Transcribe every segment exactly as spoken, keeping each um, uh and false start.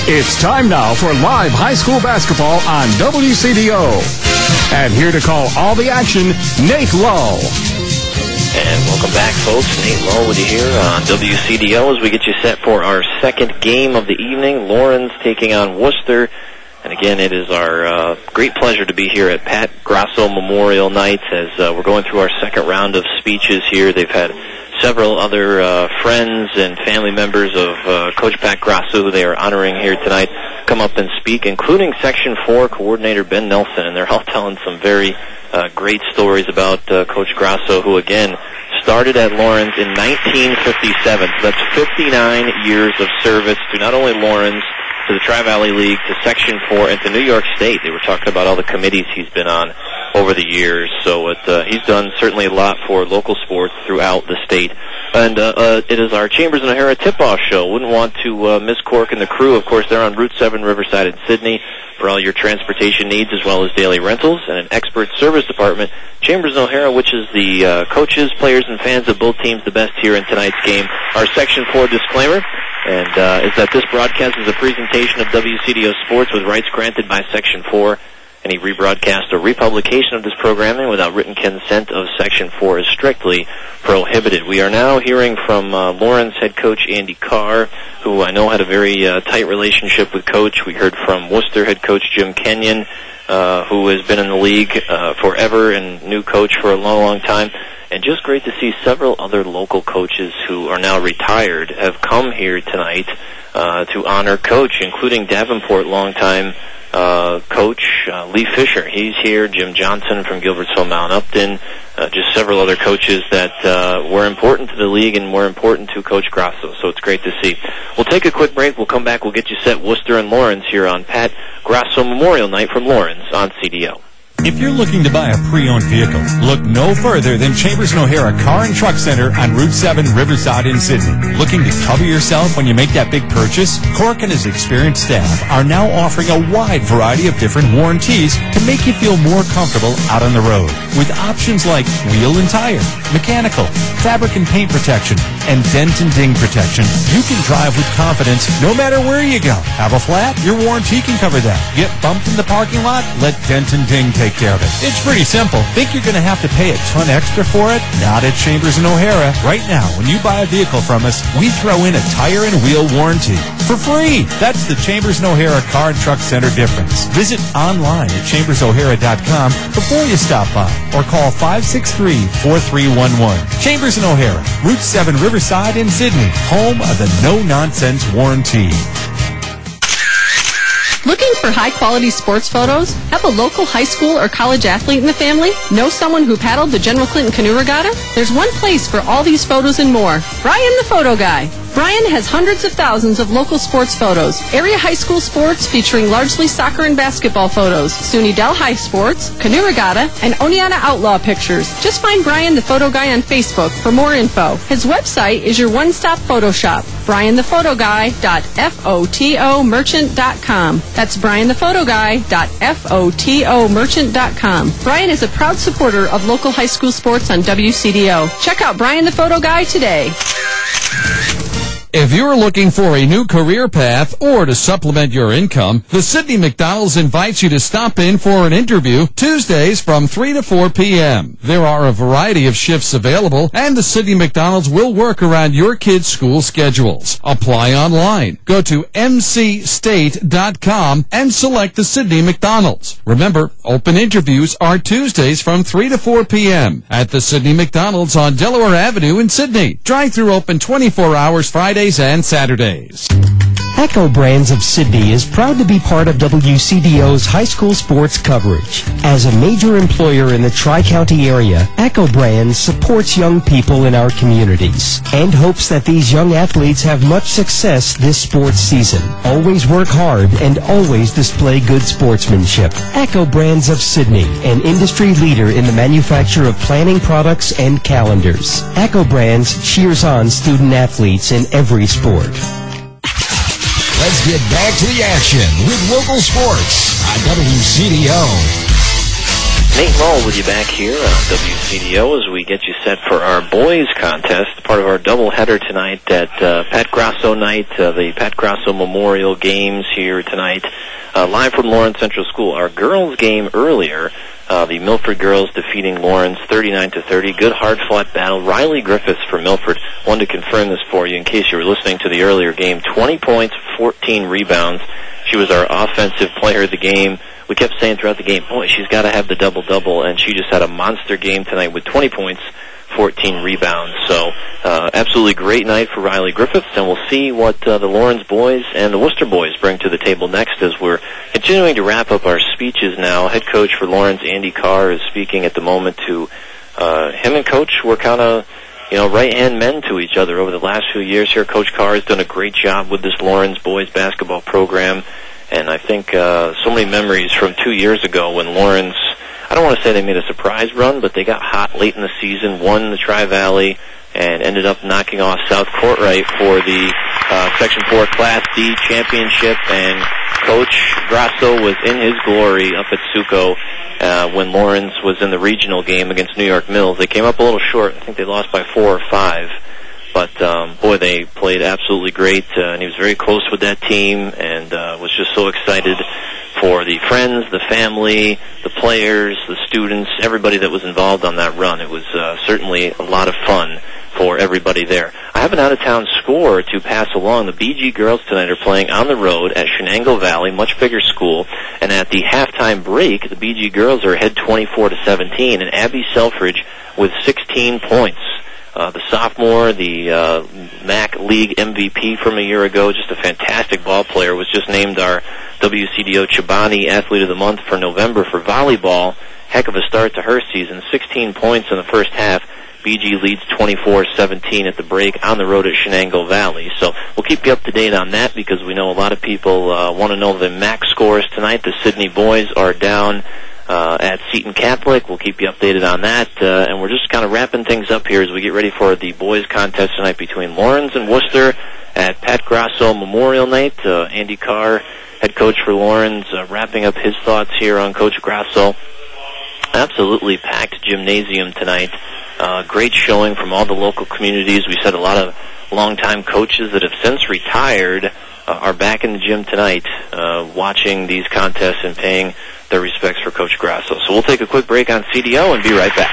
It's time now for live high school basketball on W C D O. And here to call all the action, Nate Lull. And welcome back, folks. Nate Lull with you here on W C D O as we get you set for our second game of the evening. Lawrence taking on Worcester. And again, it is our uh, great pleasure to be here at Pat Grasso Memorial Night as uh, we're going through our second round of speeches here. They've had several other uh, friends and family members of uh, Coach Pat Grasso, who they are honoring here tonight, come up and speak, including Section four Coordinator Ben Nelson. And they're all telling some very uh, great stories about uh, Coach Grasso, who, again, started at Lawrence in nineteen fifty-seven. So that's fifty-nine years of service to not only Lawrence, to the Tri-Valley League, to Section four, and to New York State. They were talking about all the committees he's been on over the years. So it, uh, he's done certainly a lot for local sports throughout the state. And uh, uh, it is our Chambers and O'Hara tip-off show. Wouldn't want to uh, miss Cork and the crew. Of course, they're on Route seven, Riverside in Sydney, for all your transportation needs as well as daily rentals, and an expert service department. Chambers and O'Hara, which is the uh, coaches, players, and fans of both teams the best here in tonight's game. Our Section four disclaimer and uh, is that this broadcast is a presentation of W C D O Sports with rights granted by Section four. Any rebroadcast or republication of this programming without written consent of Section four is strictly prohibited. We are now hearing from uh, Lawrence head coach Andy Carr, who I know had a very uh, tight relationship with Coach. We heard from Worcester head coach Jim Kenyon, uh, who has been in the league uh, forever and knew Coach for a long, long time. And just great to see several other local coaches who are now retired have come here tonight uh, to honor Coach, including Davenport longtime uh, coach uh, Lee Fisher. He's here. Jim Johnson from Gilbertsville Mount Upton. Uh, just several other coaches that uh, were important to the league and were important to Coach Grasso. So it's great to see. We'll take a quick break. We'll come back. We'll get you set Worcester and Lawrence here on Pat Grasso Memorial Night from Lawrence on C D O. If you're looking to buy a pre-owned vehicle, look no further than Chambers and O'Hara Car and Truck Center on Route seven, Riverside in Sydney. Looking to cover yourself when you make that big purchase? Cork and his experienced staff are now offering a wide variety of different warranties to make you feel more comfortable out on the road. With options like wheel and tire, mechanical, fabric and paint protection, and dent and ding protection, you can drive with confidence no matter where you go. Have a flat? Your warranty can cover that. Get bumped in the parking lot? Let dent and ding take care of it. It's pretty simple. Think you're going to have to pay a ton extra for it? Not at Chambers and O'Hara. Right now, when you buy a vehicle from us, we throw in a tire and wheel warranty for free. That's the Chambers and O'Hara Car and Truck Center difference. Visit online at chambers o'hara dot com before you stop by or call five six three, four three one one. Chambers and O'Hara, Route seven Riverside in Sydney, home of the no-nonsense warranty. Looking for high-quality sports photos? Have a local high school or college athlete in the family? Know someone who paddled the General Clinton Canoe Regatta? There's one place for all these photos and more. Brian the Photo Guy. Brian has hundreds of thousands of local sports photos, area high school sports featuring largely soccer and basketball photos, SUNY Dell High Sports, Canoe Regatta, and Oneonta Outlaw pictures. Just find Brian the Photo Guy on Facebook for more info. His website is your one-stop photo shop, brian the photo guy dot foto merchant dot com. That's brian the photo guy dot foto merchant dot com. Brian is a proud supporter of local high school sports on W C D O. Check out Brian the Photo Guy today. If you're looking for a new career path or to supplement your income, the Sydney McDonald's invites you to stop in for an interview Tuesdays from three to four p.m. There are a variety of shifts available, and the Sydney McDonald's will work around your kids' school schedules. Apply online. Go to m c state dot com and select the Sydney McDonald's. Remember, open interviews are Tuesdays from three to four p.m. at the Sydney McDonald's on Delaware Avenue in Sydney. Drive-through open twenty-four hours Fridays and Saturdays. Echo Brands of Sydney is proud to be part of W C D O's high school sports coverage. As a major employer in the Tri-County area, Echo Brands supports young people in our communities and hopes that these young athletes have much success this sports season. Always work hard and always display good sportsmanship. Echo Brands of Sydney, an industry leader in the manufacture of planning products and calendars. Echo Brands cheers on student athletes in every sport. Let's get back to the action with local sports on W C D O. Nate Lowe with you back here on W C D O as we get you set for our boys contest, part of our doubleheader tonight at uh, Pat Grasso night, uh, the Pat Grasso Memorial Games here tonight, uh, live from Lawrence Central School. Our girls game earlier, uh, the Milford girls defeating Lawrence thirty-nine to thirty. Good hard-fought battle. Riley Griffiths for Milford. Wanted to confirm this for you in case you were listening to the earlier game. twenty points, fourteen rebounds. She was our offensive player of the game. We kept saying throughout the game, boy, she's got to have the double-double, and she just had a monster game tonight with twenty points, fourteen rebounds. So uh, absolutely great night for Riley Griffiths, and we'll see what uh, the Lawrence boys and the Worcester boys bring to the table next as we're continuing to wrap up our speeches now. Head coach for Lawrence, Andy Carr, is speaking at the moment to uh, him and Coach were kind of, you know, right-hand men to each other over the last few years here. Coach Carr has done a great job with this Lawrence boys basketball program. And I think uh, so many memories from two years ago when Lawrence, I don't want to say they made a surprise run, but they got hot late in the season, won the Tri-Valley, and ended up knocking off South Courtright for the uh, Section four Class D championship. And Coach Grasso was in his glory up at Suco uh, when Lawrence was in the regional game against New York Mills. They came up a little short. I think they lost by four or five. But, um, boy, they played absolutely great, uh, and he was very close with that team and uh, was just so excited for the friends, the family, the players, the students, everybody that was involved on that run. It was uh, certainly a lot of fun for everybody there. I have an out-of-town score to pass along. The B G girls tonight are playing on the road at Shenango Valley, much bigger school, and at the halftime break, the B G girls are ahead twenty-four to seventeen, and Abby Selfridge with sixteen points. Uh, the sophomore, the uh, M A C League M V P from a year ago, just a fantastic ball player, was just named our W C D O Chobani Athlete of the Month for November for volleyball. Heck of a start to her season, sixteen points in the first half. B G leads twenty-four seventeen at the break on the road at Shenango Valley. So we'll keep you up to date on that because we know a lot of people uh, want to know the M A C scores tonight. The Sydney boys are down Uh, at Seton Catholic. We'll keep you updated on that, uh, and we're just kind of wrapping things up here as we get ready for the boys contest tonight between Lawrence and Worcester at Pat Grasso Memorial Night. Uh, Andy Carr, head coach for Lawrence, uh, wrapping up his thoughts here on Coach Grasso. Absolutely packed gymnasium tonight. Uh, great showing from all the local communities. We said a lot of longtime coaches that have since retired uh, are back in the gym tonight uh, watching these contests and paying their respects for Coach Grasso. So we'll take a quick break on C D O and be right back.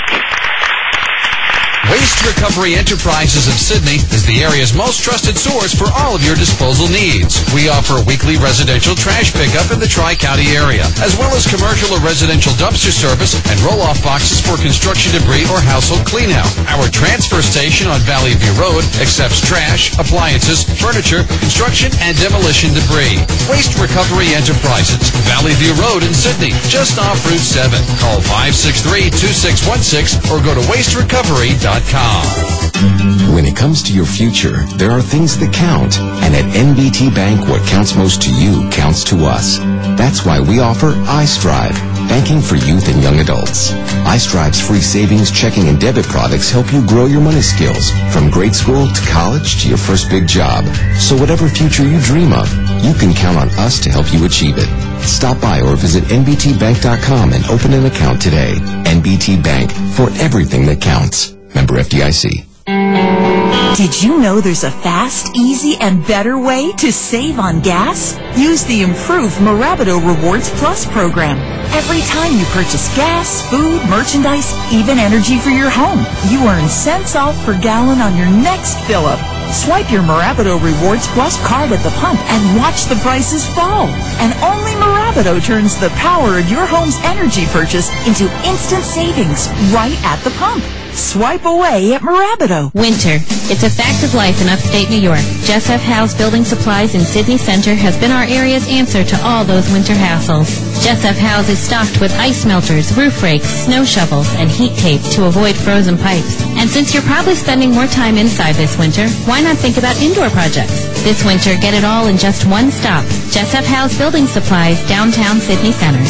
Waste Recovery Enterprises of Sydney is the area's most trusted source for all of your disposal needs. We offer weekly residential trash pickup in the Tri-County area, as well as commercial or residential dumpster service and roll-off boxes for construction debris or household cleanout. Our transfer station on Valley View Road accepts trash, appliances, furniture, construction, and demolition debris. Waste Recovery Enterprises, Valley View Road in Sydney, just off Route seven. Call five six three, two six one six or go to waste recovery dot com. When it comes to your future, there are things that count. And at N B T Bank, what counts most to you counts to us. That's why we offer iStrive, banking for youth and young adults. iStrive's free savings, checking, and debit products help you grow your money skills from grade school to college to your first big job. So whatever future you dream of, you can count on us to help you achieve it. Stop by or visit N B T bank dot com and open an account today. N B T Bank, for everything that counts. Member F D I C. Did you know there's a fast, easy, and better way to save on gas? Use the improved Mirabito Rewards Plus program. Every time you purchase gas, food, merchandise, even energy for your home, you earn cents off per gallon on your next fill-up. Swipe your Mirabito Rewards Plus card at the pump and watch the prices fall. And only Mirabito turns the power of your home's energy purchase into instant savings right at the pump. Swipe away at Mirabito. Winter. It's a fact of life in upstate New York. Jess F. Howe's Building Supplies in Sydney Center has been our area's answer to all those winter hassles. Jess F. Howe's is stocked with ice melters, roof rakes, snow shovels, and heat tape to avoid frozen pipes. And since you're probably spending more time inside this winter, why not think about indoor projects? This winter, get it all in just one stop. Jess F. Howe's Building Supplies, downtown Sydney Center.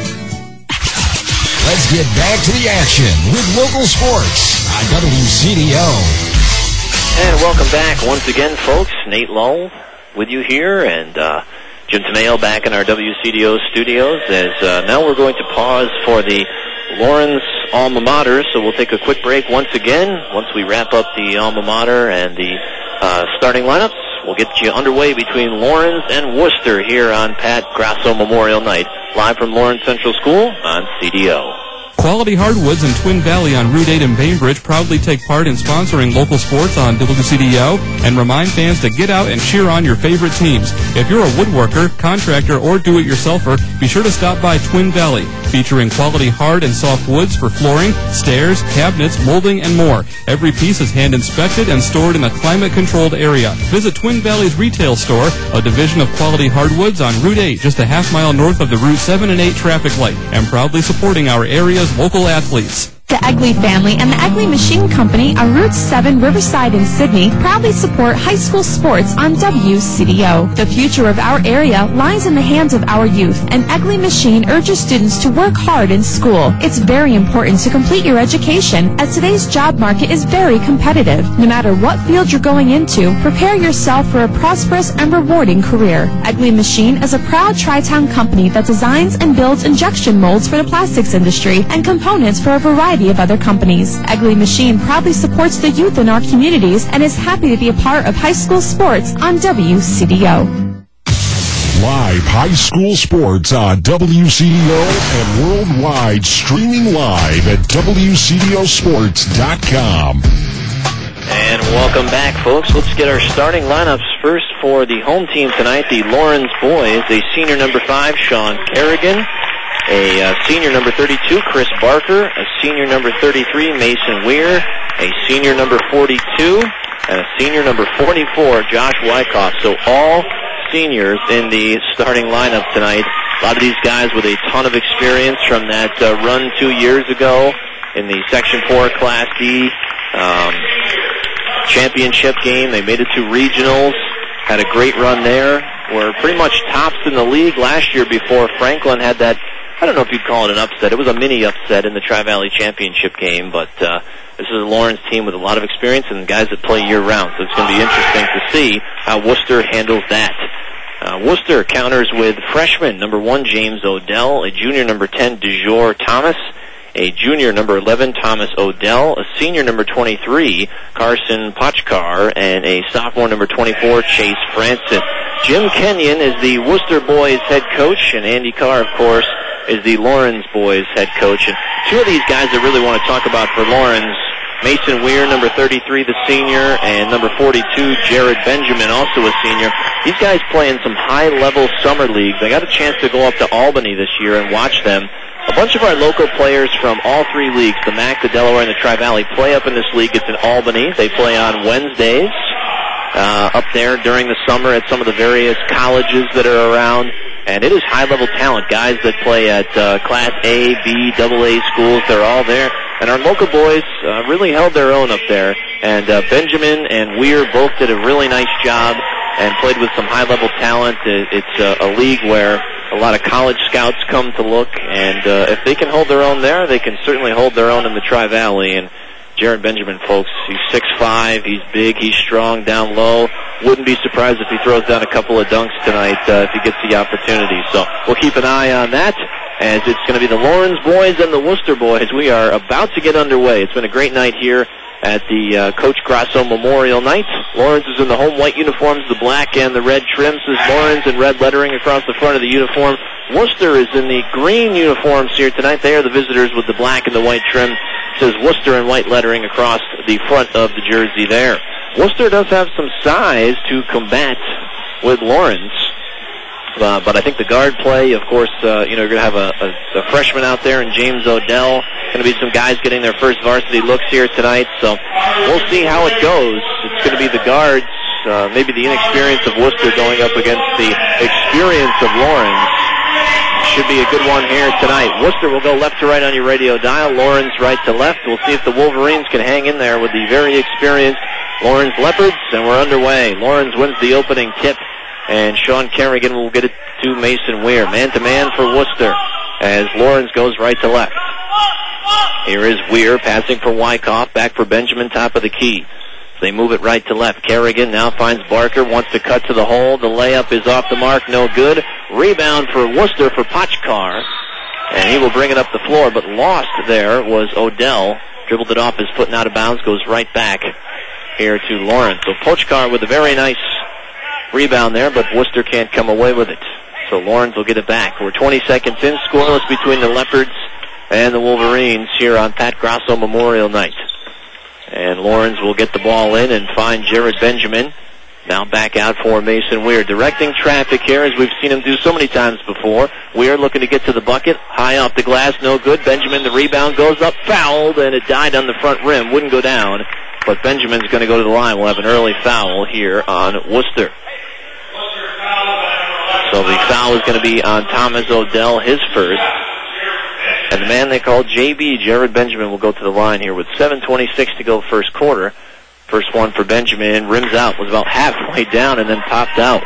Let's get back to the action with local sports on W C D O. And welcome back once again, folks. Nate Lull with you here, and uh, Jim Tomeo back in our W C D O studios. As uh, now we're going to pause for the Lawrence alma mater, so we'll take a quick break once again. Once we wrap up the alma mater and the uh, starting lineups, we'll get you underway between Lawrence and Worcester here on Pat Grasso Memorial Night, live from Lawrence Central School on C D O. Quality Hardwoods in Twin Valley on Route eight in Bainbridge proudly take part in sponsoring local sports on W C D O and remind fans to get out and cheer on your favorite teams. If you're a woodworker, contractor, or do-it-yourselfer, be sure to stop by Twin Valley, featuring quality hard and soft woods for flooring, stairs, cabinets, molding, and more. Every piece is hand-inspected and stored in a climate-controlled area. Visit Twin Valley's retail store, a division of Quality Hardwoods on Route eight, just a half mile north of the Route seven and eight traffic light, and proudly supporting our area's local athletes. The Egley family and the Egley Machine Company on Route seven Riverside in Sydney proudly support high school sports on W C D O. The future of our area lies in the hands of our youth, and Egley Machine urges students to work hard in school. It's very important to complete your education, as today's job market is very competitive. No matter what field you're going into, prepare yourself for a prosperous and rewarding career. Egley Machine is a proud Tri-Town company that designs and builds injection molds for the plastics industry and components for a variety of other companies. Egley Machine proudly supports the youth in our communities and is happy to be a part of high school sports on W C D O. Live high school sports on W C D O and worldwide, streaming live at W C D O sports dot com. And welcome back, folks. Let's get our starting lineups first for the home team tonight, the Lawrence boys. A senior number five, Sean Kerrigan. A uh, senior number thirty-two, Chris Barker. A senior number thirty-three, Mason Weir. A senior number forty-two. And a senior number forty-four, Josh Wyckoff. So all seniors in the starting lineup tonight. A lot of these guys with a ton of experience from that uh, run two years ago in the Section four Class D um, championship game. They made it to regionals. Had a great run there. Were pretty much tops in the league last year before Franklin had that, I don't know if you'd call it an upset. It was a mini upset in the Tri-Valley Championship game, but uh, this is a Lawrence team with a lot of experience and guys that play year-round, so it's going to be interesting to see how Worcester handles that. Uh, Worcester counters with freshman number one, James Odell, a junior number ten, DeJour Thomas, a junior number eleven, Thomas Odell, a senior number twenty-three, Carson Pochkar, and a sophomore number twenty-four, Chase Francis. Jim Kenyon is the Worcester boys head coach, and Andy Carr, of course, is the Lawrence boys head coach. And two of these guys I really want to talk about for Lawrence, Mason Weir, number thirty-three, the senior, and number forty-two, Jared Benjamin, also a senior. These guys play in some high-level summer leagues. I got a chance to go up to Albany this year and watch them. A bunch of our local players from all three leagues, the M A C, the Delaware, and the Tri-Valley, play up in this league. It's in Albany. They play on Wednesdays uh, up there during the summer at some of the various colleges that are around. And it is high-level talent, guys that play at uh, Class A, B, double A schools. They're all there. And our local boys uh, really held their own up there. And uh, Benjamin and Weir both did a really nice job and played with some high-level talent. It's uh, a league where a lot of college scouts come to look. And uh, if they can hold their own there, they can certainly hold their own in the Tri-Valley. And Jared Benjamin, folks, he's six five, he's big, he's strong down low. Wouldn't be surprised if he throws down a couple of dunks tonight uh, if he gets the opportunity. So we'll keep an eye on that, as it's going to be the Lawrence boys and the Worcester boys. We are about to get underway. It's been a great night here at the uh, Coach Grasso Memorial Night. Lawrence is in the home white uniforms, the black and the red trim says Lawrence, and red lettering across the front of the uniform. Worcester is in the green uniforms here tonight. They are the visitors with the black and the white trim. It says Worcester and white lettering across the front of the jersey there. Worcester does have some size to combat with Lawrence. Uh, but I think the guard play, of course, uh, you know, you're going to have a, a, a freshman out there in James Odell. Going to be some guys getting their first varsity looks here tonight. So we'll see how it goes. It's going to be the guards, uh, maybe the inexperience of Worcester going up against the experience of Lawrence. Should be a good one here tonight. Worcester will go left to right on your radio dial. Lawrence right to left. We'll see if the Wolverines can hang in there with the very experienced Lawrence Leopards. And we're underway. Lawrence wins the opening tip. And Sean Kerrigan will get it to Mason Weir. Man-to-man for Worcester as Lawrence goes right to left. Here is Weir passing for Wyckoff. Back for Benjamin, top of the key. They move it right to left. Kerrigan now finds Barker, wants to cut to the hole. The layup is off the mark, no good. Rebound for Worcester for Pochkar. And he will bring it up the floor, but lost there was Odell. Dribbled it off his foot and out of bounds, goes right back here to Lawrence. So Pochkar with a very nice rebound there, but Worcester can't come away with it. So Lawrence will get it back. We're twenty seconds in, scoreless between the Leopards and the Wolverines here on Pat Grasso Memorial Night. And Lawrence will get the ball in and find Jared Benjamin. Now back out for Mason Weir. Directing traffic here, as we've seen him do so many times before. Weir looking to get to the bucket. High off the glass, no good. Benjamin, the rebound, goes up, fouled, and it died on the front rim. Wouldn't go down, but Benjamin's going to go to the line. We'll have an early foul here on Worcester. So the foul is going to be on Thomas Odell, his first. And the man they call J B, Jared Benjamin, will go to the line here with seven twenty-six to go first quarter. First one for Benjamin, rims out, was about halfway down and then popped out.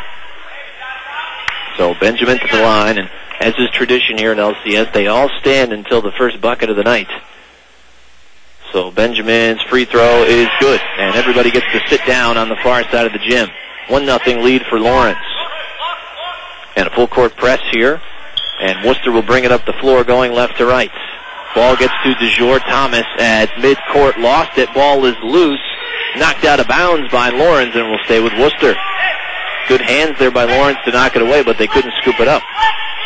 So Benjamin to the line, and as is tradition here in L C S, they all stand until the first bucket of the night. So Benjamin's free throw is good, and everybody gets to sit down on the far side of the gym. One nothing lead for Lawrence. And a full court press here, and Worcester will bring it up the floor going left to right. Ball gets to DeJour Thomas at midcourt, lost it, ball is loose. Knocked out of bounds by Lawrence and will stay with Worcester. Good hands there by Lawrence to knock it away, but they couldn't scoop it up.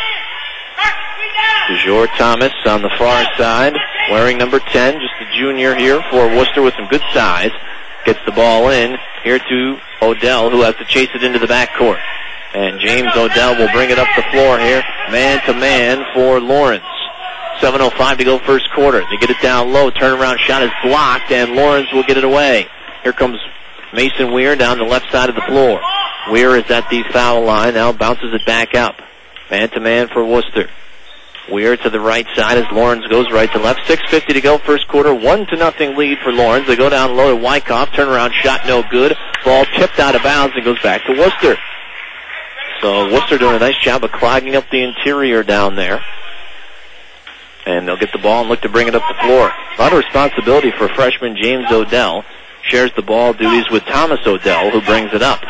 DeJour Thomas on the far side, wearing number ten, just a junior here for Worcester with some good size. Gets the ball in here to Odell, who has to chase it into the backcourt. And James Odell will bring it up the floor here, man-to-man for Lawrence. seven oh five to go first quarter. They get it down low, turnaround shot is blocked, and Lawrence will get it away. Here comes Mason Weir down the left side of the floor. Weir is at the foul line, now bounces it back up. Man-to-man for Worcester. Weir to the right side as Lawrence goes right to left. six fifty to go first quarter, one to nothing lead for Lawrence. They go down low to Wyckoff, turnaround shot no good. Ball tipped out of bounds and goes back to Worcester. So Worcester doing a nice job of clogging up the interior down there. And they'll get the ball and look to bring it up the floor. A lot of responsibility for freshman James Odell. Shares the ball duties with Thomas Odell, who brings it up.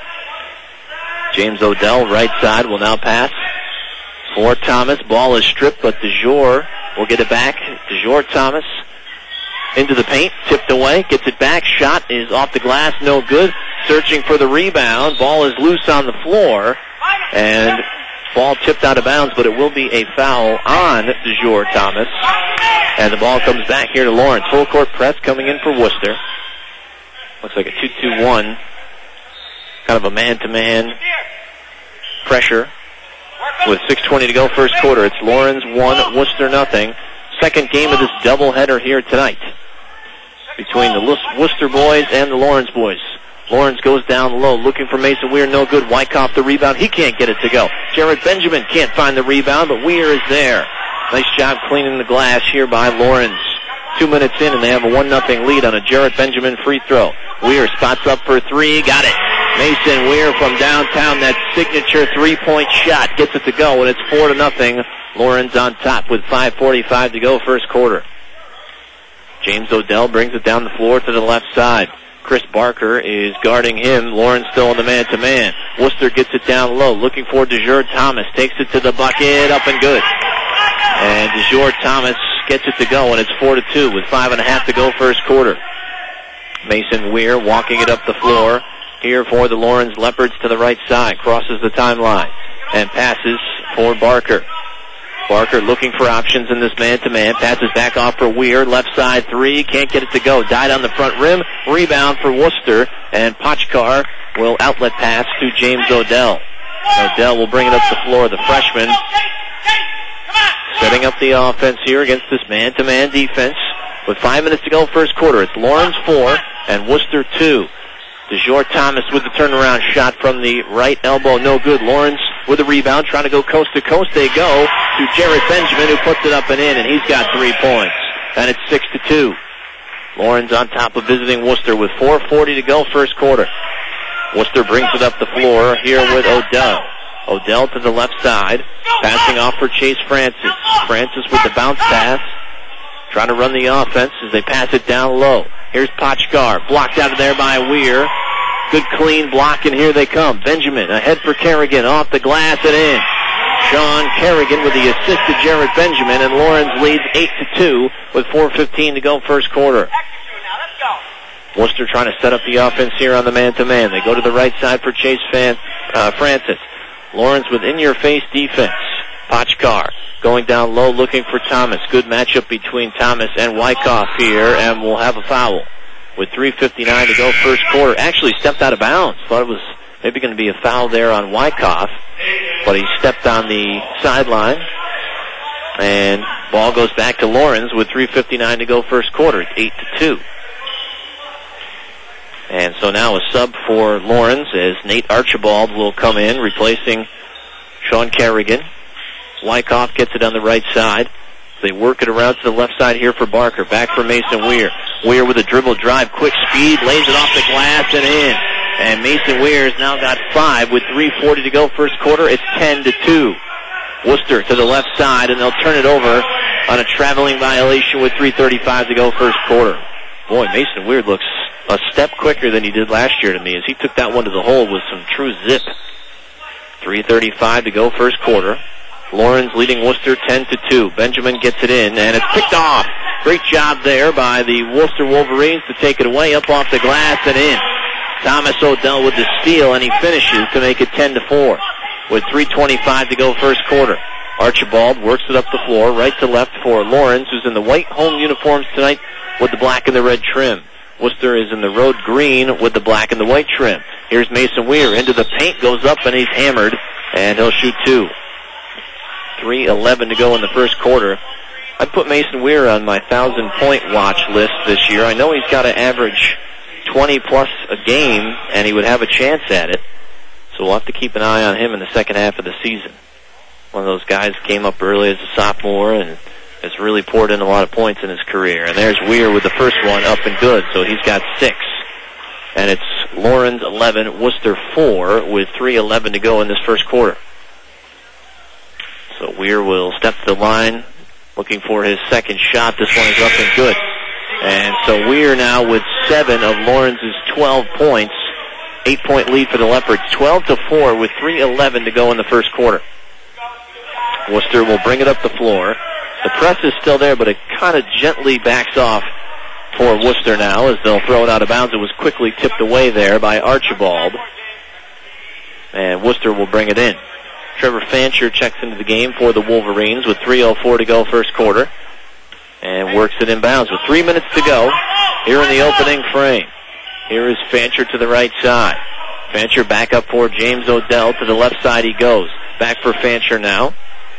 James Odell, right side, will now pass for Thomas. Ball is stripped, but DeJour will get it back. DeJour Thomas into the paint, tipped away, gets it back. Shot is off the glass, no good. Searching for the rebound. Ball is loose on the floor, and ball tipped out of bounds, but it will be a foul on DeJour Thomas. And the ball comes back here to Lawrence. Full court press coming in for Worcester. Looks like a two two one, kind of a man-to-man pressure with six twenty to go first quarter. It's Lawrence one, Worcester nothing. Second game of this doubleheader here tonight between the Worcester boys and the Lawrence boys. Lawrence goes down low, looking for Mason Weir, no good. Wyckoff the rebound, he can't get it to go. Jared Benjamin can't find the rebound, but Weir is there. Nice job cleaning the glass here by Lawrence. Two minutes in, and they have a one nothing lead on a Jared Benjamin free throw. Weir spots up for three, got it. Mason Weir from downtown, that signature three-point shot, gets it to go, and it's four to nothing. Lawrence on top with five forty-five to go first quarter. James Odell brings it down the floor to the left side. Chris Barker is guarding him. Lawrence still in the man-to-man. Worcester gets it down low, looking for DeJour Thomas. Takes it to the bucket, up and good. And DeJour Thomas gets it to go, and it's four to two with five and a half to go first quarter. Mason Weir walking it up the floor here for the Lawrence Leopards to the right side. Crosses the timeline and passes for Barker. Barker looking for options in this man-to-man. Passes back off for Weir. Left side three. Can't get it to go. Died on the front rim. Rebound for Worcester. And Pochkar will outlet pass to James Odell. Odell will bring it up the floor. The freshman setting up the offense here against this man-to-man defense. With five minutes to go first quarter. It's Lawrence four and Worcester two. DeJour Thomas with the turnaround shot from the right elbow. No good. Lawrence with the rebound, trying to go coast to coast. They go to Jared Benjamin, who puts it up and in, and he's got three points. And it's six to two. Lawrence on top of visiting Worcester with four forty to go first quarter. Worcester brings it up the floor here with Odell. Odell to the left side, passing off for Chase Francis. Francis with the bounce pass, trying to run the offense as they pass it down low. Here's Pochkar, blocked out of there by Weir. Good clean block, and here they come. Benjamin ahead for Kerrigan, off the glass and in. Sean Kerrigan with the assist to Jared Benjamin, and Lawrence leads eight to two with four fifteen to go first quarter. Worcester trying to set up the offense here on the man-to-man. They go to the right side for Chase Fan, uh, Francis. Lawrence with in-your-face defense. Pochkar going down low looking for Thomas. Good matchup between Thomas and Wyckoff here, and we'll have a foul. With three fifty-nine to go first quarter. Actually stepped out of bounds. Thought it was maybe going to be a foul there on Wyckoff, but he stepped on the sideline. And ball goes back to Lawrence with three fifty-nine to go first quarter. It's eight to two. And so now a sub for Lawrence as Nate Archibald will come in, replacing Sean Kerrigan. Wyckoff gets it on the right side. They work it around to the left side here for Barker. Back for Mason Weir. Weir with a dribble drive, quick speed, lays it off the glass and in. And Mason Weir has now got five with three forty to go first quarter. It's ten to two. Worcester to the left side, and they'll turn it over on a traveling violation with three thirty-five to go first quarter. Boy, Mason Weir looks a step quicker than he did last year to me as he took that one to the hole with some true zip. three thirty-five to go first quarter. Lawrence leading Worcester ten to two. Benjamin gets it in, and it's picked off. Great job there by the Worcester Wolverines to take it away up off the glass and in. Thomas Odell with the steal, and he finishes to make it ten to four with three twenty-five to go first quarter. Archibald works it up the floor, right to left for Lawrence, who's in the white home uniforms tonight with the black and the red trim. Worcester is in the road green with the black and the white trim. Here's Mason Weir into the paint, goes up, and he's hammered, and he'll shoot two. three eleven to go in the first quarter. I put Mason Weir on my thousand-point watch list this year. I know he's got to average twenty-plus a game, and he would have a chance at it. So we'll have to keep an eye on him in the second half of the season. One of those guys came up early as a sophomore and has really poured in a lot of points in his career. And there's Weir with the first one up and good, so he's got six. And it's Lawrence eleven, Worcester four, with three eleven to go in this first quarter. So Weir will step to the line, looking for his second shot. This one is up and good. And so Weir now with seven of Lawrence's twelve points. Eight-point lead for the Leopards, twelve to four with three eleven to go in the first quarter. Worcester will bring it up the floor. The press is still there, but it kind of gently backs off for Worcester now as they'll throw it out of bounds. It was quickly tipped away there by Archibald. And Worcester will bring it in. Trevor Fancher checks into the game for the Wolverines with three oh four to go first quarter. And works it inbounds with three minutes to go here in the opening frame. Here is Fancher to the right side. Fancher back up for James Odell. To the left side he goes. Back for Fancher now.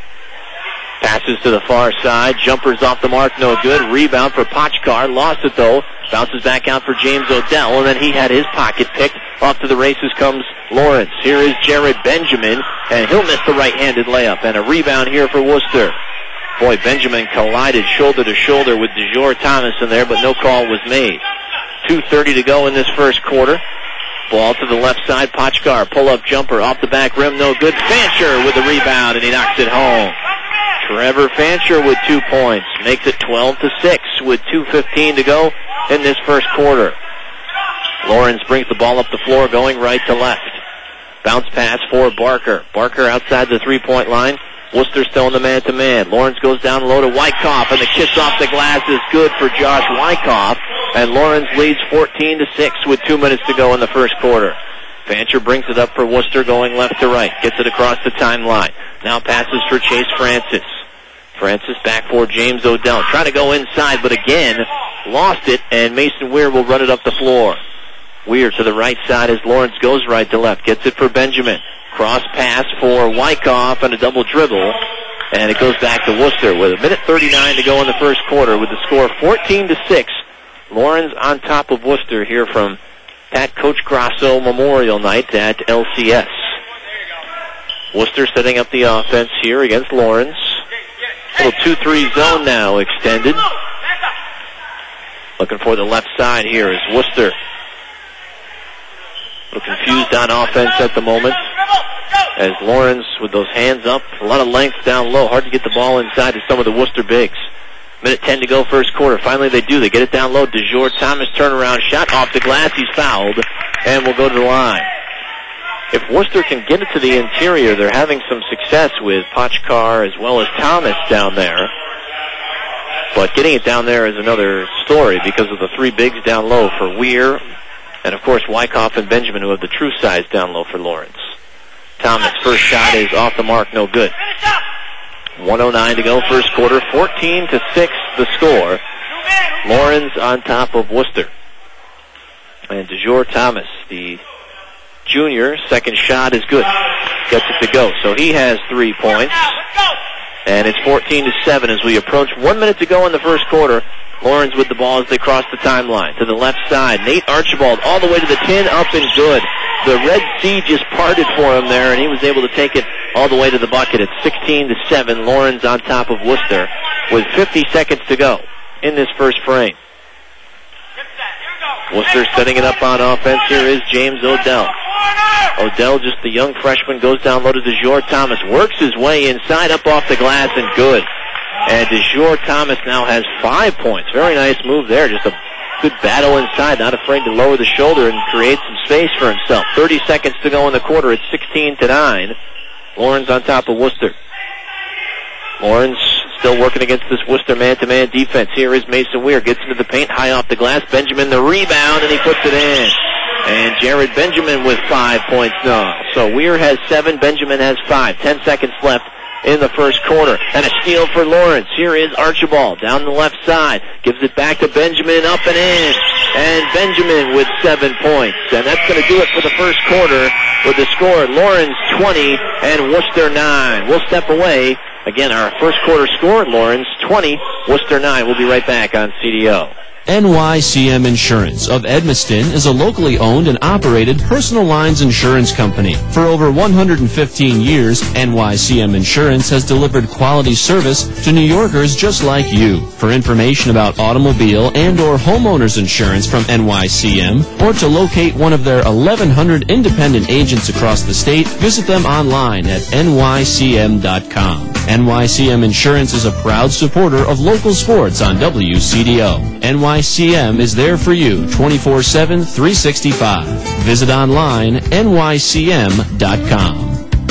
Passes to the far side. Jumpers off the mark, no good. Rebound for Pochkar. Lost it though. Bounces back out for James Odell. And then he had his pocket picked. Off to the races comes Lawrence. Here is Jared Benjamin. And he'll miss the right-handed layup. And a rebound here for Worcester. Boy, Benjamin collided shoulder to shoulder with DeJour Thomas in there, but no call was made. two thirty to go in this first quarter. Ball to the left side. Pochkar, pull-up jumper off the back rim, no good. Fancher with the rebound, and he knocks it home. Trevor Fancher with two points. Makes it twelve to six with two fifteen to go in this first quarter. Lawrence brings the ball up the floor, going right to left. Bounce pass for Barker. Barker outside the three-point line. Worcester still in the man-to-man. Lawrence goes down low to Wyckoff, and the kiss off the glass is good for Josh Wyckoff. And Lawrence leads fourteen to six with two minutes to go in the first quarter. Fancher brings it up for Worcester, going left to right. Gets it across the timeline. Now passes for Chase Francis. Francis back for James Odell. Trying to go inside, but again, lost it, and Mason Weir will run it up the floor. Weir to the right side as Lawrence goes right to left. Gets it for Benjamin. Cross pass for Wyckoff and a double dribble. And it goes back to Worcester with a minute thirty-nine to go in the first quarter with the score fourteen to six. Lawrence on top of Worcester here from Pat Coach Grasso Memorial Night at L C S. Worcester setting up the offense here against Lawrence. Little two three zone now extended. Looking for the left side here is Worcester. A little confused on offense at the moment as Lawrence with those hands up. A lot of length down low. Hard to get the ball inside to some of the Worcester bigs. Minute ten to go first quarter. Finally they do. They get it down low. DeJour Thomas turnaround shot off the glass. He's fouled and will go to the line. if Worcester can get it to the interior, they're having some success with Pochkar as well as Thomas down there. But getting it down there is another story because of the three bigs down low for Weir, and of course Wyckoff and Benjamin, who have the true size down low for Lawrence. Thomas, first shot is off the mark, no good. one oh nine to go, first quarter, fourteen to six the score. Lawrence on top of Worcester. And DeJour Thomas, the junior, second shot is good. Gets it to go. So he has three points. And it's fourteen to seven as we approach one minute to go in the first quarter. Lawrence with the ball as they cross the timeline. To the left side, Nate Archibald all the way to the tin, up and good. The Red Sea just parted for him there, and he was able to take it all the way to the bucket. It's sixteen to seven. Lawrence on top of Worcester with fifty seconds to go in this first frame. Worcester setting it up on offense. Here is James Odell. Odell, just the young freshman, goes down low to DeJour Thomas. Works his way inside, up off the glass, and good. And DeJour Thomas now has five points. Very nice move there. Just a good battle inside. Not afraid to lower the shoulder and create some space for himself. thirty seconds to go in the quarter. It's sixteen to nine. Lawrence on top of Worcester. Lawrence still working against this Worcester man-to-man defense. Here is Mason Weir. Gets into the paint, high off the glass. Benjamin the rebound, and he puts it in. And Jared Benjamin with five points now. So Weir has seven, Benjamin has five. Ten seconds left in the first quarter. And a steal for Lawrence. Here is Archibald down the left side. Gives it back to Benjamin, up and in. And Benjamin with seven points. And that's going to do it for the first quarter with the score. Lawrence twenty and Worcester nine. We'll step away. Again, our first quarter score, Lawrence twenty, Worcester nine. We'll be right back on C D O. N Y C M Insurance of Edmiston is a locally owned and operated personal lines insurance company. For over one hundred fifteen years, N Y C M Insurance has delivered quality service to New Yorkers just like you. For information about automobile and or homeowners insurance from N Y C M, or to locate one of their eleven hundred independent agents across the state, visit them online at N Y C M dot com. N Y C M Insurance is a proud supporter of local sports on W C D O. N Y C M is there for you twenty-four seven, three sixty-five. Visit online, N Y C M dot com.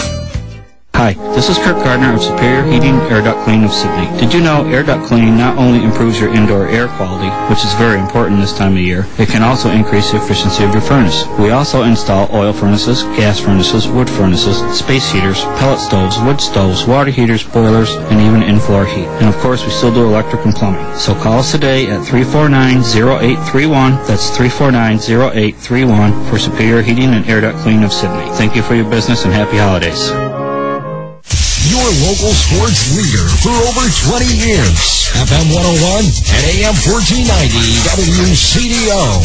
Hi, this is Kirk Gardner of Superior Heating Air Duct Cleaning of Sydney. Did you know air duct cleaning not only improves your indoor air quality, which is very important this time of year, it can also increase the efficiency of your furnace. We also install oil furnaces, gas furnaces, wood furnaces, space heaters, pellet stoves, wood stoves, water heaters, boilers, and even in-floor heat. And of course, we still do electric and plumbing. So call us today at three four nine, zero eight three one. That's three four nine, zero eight three one for Superior Heating and Air Duct Cleaning of Sydney. Thank you for your business and happy holidays. Your local sports leader for over twenty years. F M one oh one and A M fourteen ninety W C D O.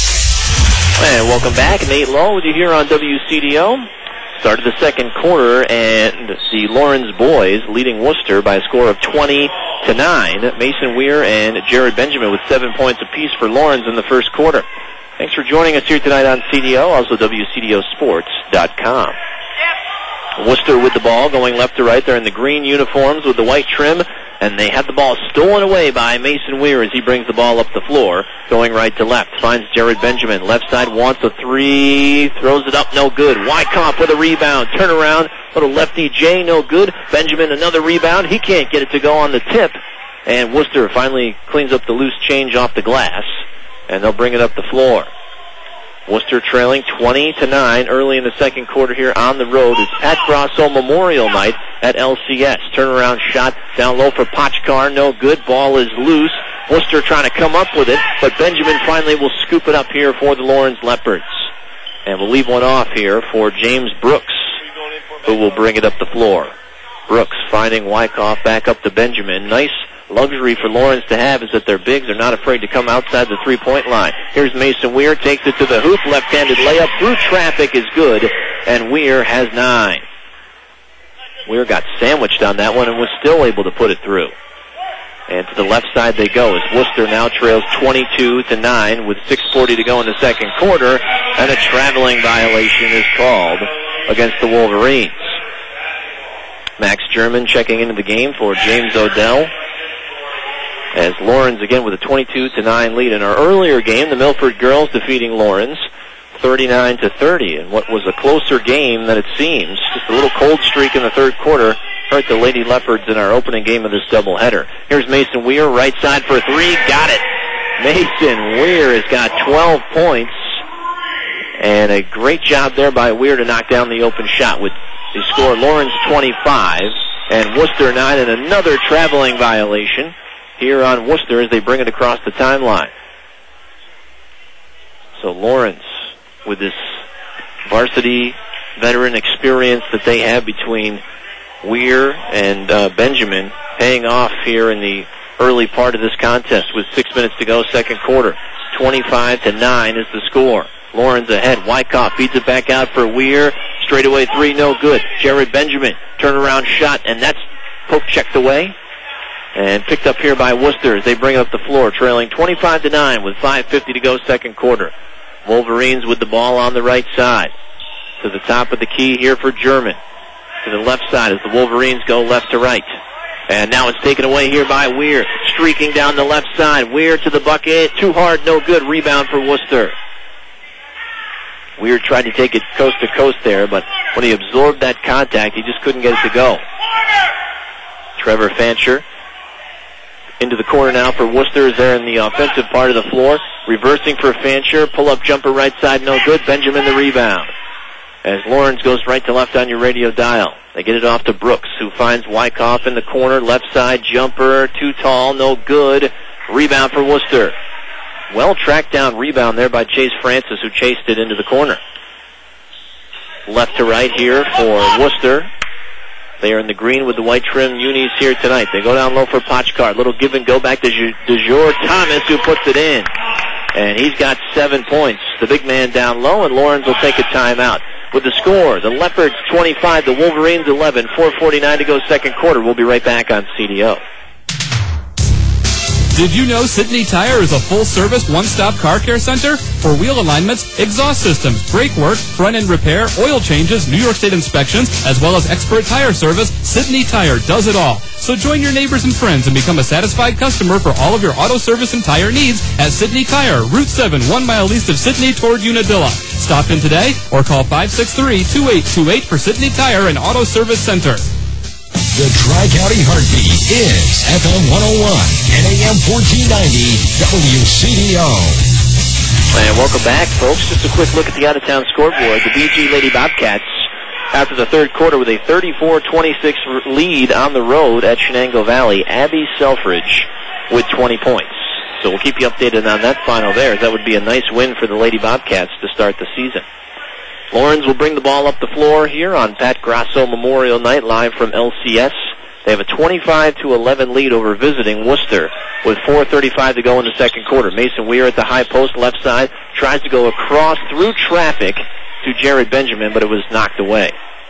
And welcome back. Nate Lowe with you here on W C D O. Started the second quarter, and the Lawrence boys leading Worcester by a score of twenty to nine. Mason Weir and Jared Benjamin with seven points apiece for Lawrence in the first quarter. Thanks for joining us here tonight on C D O, also W C D O sports dot com. Worcester with the ball, going left to right. They're in the green uniforms with the white trim, and they have the ball stolen away by Mason Weir as he brings the ball up the floor, going right to left. Finds Jared Benjamin. Left side wants a three, throws it up, no good. Wyckoff with a rebound. Turn around, little lefty J, no good. Benjamin, another rebound. He can't get it to go on the tip, and Worcester finally cleans up the loose change off the glass, and they'll bring it up the floor. Worcester trailing twenty to nine early in the second quarter here on the road. It's Pat Grosso Memorial Night at L C S. Turnaround shot down low for Pochkar. No good. Ball is loose. Worcester trying to come up with it, but Benjamin finally will scoop it up here for the Lawrence Leopards. And we'll leave one off here for James Brooks, who will bring it up the floor. Brooks finding Wyckoff back up to Benjamin. Nice luxury for Lawrence to have is that their bigs are not afraid to come outside the three-point line. Here's Mason Weir, takes it to the hoop. Left-handed layup through traffic is good, and Weir has nine. Weir got sandwiched on that one and was still able to put it through. And to the left side they go as Worcester now trails twenty-two to nine with six forty to go in the second quarter, and a traveling violation is called against the Wolverines. Max German checking into the game for James Odell, as Lawrence again with a twenty-two to nine lead. In our earlier game, the Milford girls defeating Lawrence thirty-nine to thirty, and what was a closer game than it seems. Just a little cold streak in the third quarter hurt the Lady Leopards in our opening game of this doubleheader. Here's Mason Weir, right side for three, got it. Mason Weir has got twelve points, and a great job there by Weir to knock down the open shot with the score. Lawrence twenty-five and Worcester nine, and another traveling violation here on Worcester as they bring it across the timeline. So Lawrence, with this varsity veteran experience that they have between Weir and uh, Benjamin, paying off here in the early part of this contest with six minutes to go, second quarter. twenty-five to nine is the score. Lawrence ahead. Wyckoff feeds it back out for Weir. Straightaway three, no good. Jared Benjamin, turnaround shot, and that's poke checked away. And picked up here by Worcester as they bring up the floor, trailing twenty-five to nine with five fifty to go, second quarter. Wolverines with the ball on the right side. To the top of the key here for German. To the left side as the Wolverines go left to right. And now it's taken away here by Weir. Streaking down the left side. Weir to the bucket. Too hard, no good. Rebound for Worcester. Weir tried to take it coast to coast there, but when he absorbed that contact, he just couldn't get it to go. Trevor Fancher into the corner now for Worcester is there in the offensive part of the floor. Reversing for Fancher. Pull-up jumper right side, no good. Benjamin the rebound. As Lawrence goes right to left on your radio dial. They get it off to Brooks, who finds Wyckoff in the corner. Left side jumper, too tall, no good. Rebound for Worcester. Well tracked down rebound there by Chase Francis, who chased it into the corner. Left to right here for Worcester. They are in the green with the white trim unis here tonight. They go down low for Potchkar. Little give and go back to DeJour Thomas, who puts it in. And he's got seven points. The big man down low, and Lawrence will take a timeout. With the score, the Leopards twenty-five, the Wolverines eleven, four forty-nine to go, second quarter. We'll be right back on C D O. Did you know Sidney Tire is a full-service, one-stop car care center? For wheel alignments, exhaust systems, brake work, front-end repair, oil changes, New York State inspections, as well as expert tire service, Sidney Tire does it all. So join your neighbors and friends and become a satisfied customer for all of your auto service and tire needs at Sidney Tire, Route seven, one mile east of Sidney toward Unadilla. Stop in today or call five six three, two eight two eight for Sidney Tire and Auto Service Center. The Tri-County Heartbeat is F M one oh one and A M fourteen ninety W C D O. And welcome back, folks. Just a quick look at the out-of-town scoreboard. The B G Lady Bobcats, after the third quarter, with a thirty-four twenty-six lead on the road at Shenango Valley. Abby Selfridge with twenty points. So we'll keep you updated on that final there. That would be a nice win for the Lady Bobcats to start the season. Lawrence will bring the ball up the floor here on Pat Grasso Memorial Night, live from L C S. They have a twenty-five to eleven lead over visiting Worcester with four thirty-five to go in the second quarter. Mason Weir at the high post left side tries to go across through traffic to Jared Benjamin, but it was knocked away.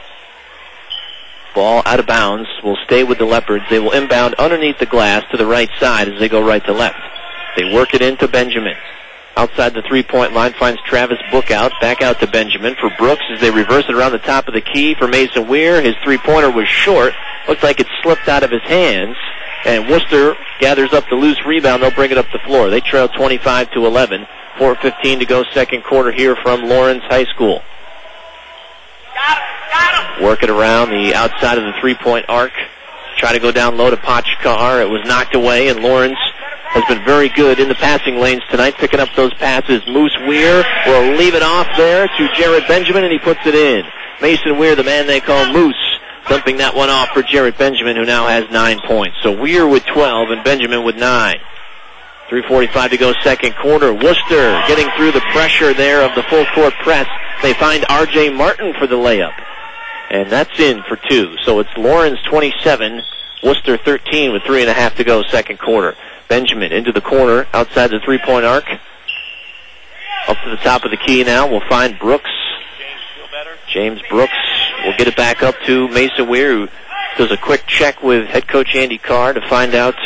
Ball out of bounds will stay with the Leopards. They will inbound underneath the glass to the right side as they go right to left. They work it into Benjamin. Outside the three-point line finds Travis Book out. Back out to Benjamin for Brooks as they reverse it around the top of the key for Mason Weir. His three-pointer was short. Looked like it slipped out of his hands. And Worcester gathers up the loose rebound. They'll bring it up the floor. They trail twenty-five to eleven. four fifteen to go, second quarter here from Lawrence High School. Got it, got him. Work it around the outside of the three-point arc. Try to go down low to Potchkar. It was knocked away, and Lawrence has been very good in the passing lanes tonight, picking up those passes. Moose Weir will leave it off there to Jared Benjamin, and he puts it in. Mason Weir, the man they call Moose, dumping that one off for Jared Benjamin, who now has nine points. So Weir with twelve and Benjamin with nine. three forty-five to go, second quarter. Worcester getting through the pressure there of the full court press. They find R J Martin for the layup, and that's in for two. So it's Lawrence twenty-seven, Worcester thirteen with three and a half to go, second quarter. Benjamin into the corner, outside the three-point arc. Up to the top of the key now. We'll find Brooks. James Brooks will get it back up to Mason Weir, who does a quick check with head coach Andy Carr to find out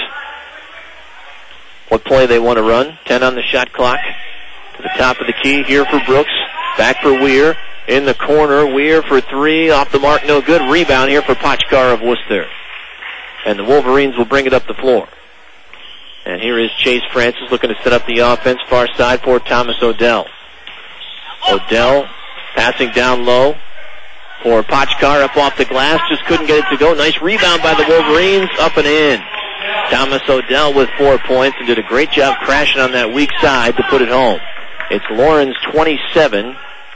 what play they want to run. ten on the shot clock. To the top of the key here for Brooks. Back for Weir. In the corner, Weir for three. Off the mark, no good. Rebound here for Potchkar of Worcester. And the Wolverines will bring it up the floor. And here is Chase Francis looking to set up the offense, far side for Thomas Odell. Odell passing down low for Pochkar up off the glass. Just couldn't get it to go. Nice rebound by the Wolverines. Up and in. Thomas Odell with four points and did a great job crashing on that weak side to put it home. It's Lawrence twenty-seven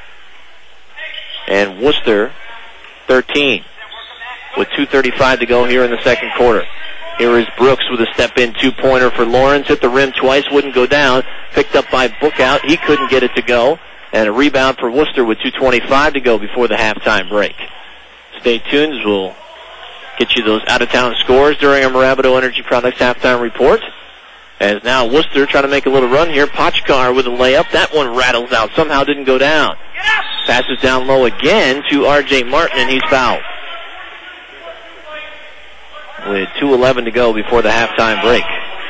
and Worcester thirteen with two thirty-five to go here in the second quarter. Here is Brooks with a step-in two-pointer for Lawrence. Hit the rim twice, wouldn't go down. Picked up by Bookout. He couldn't get it to go. And a rebound for Worcester with two twenty-five to go before the halftime break. Stay tuned. We'll get you those out-of-town scores during our Marabito Energy Products halftime report. As now Worcester trying to make a little run here. Pochkar with a layup. That one rattles out. Somehow didn't go down. Passes down low again to R J Martin, and he's fouled. With two eleven to go before the halftime break.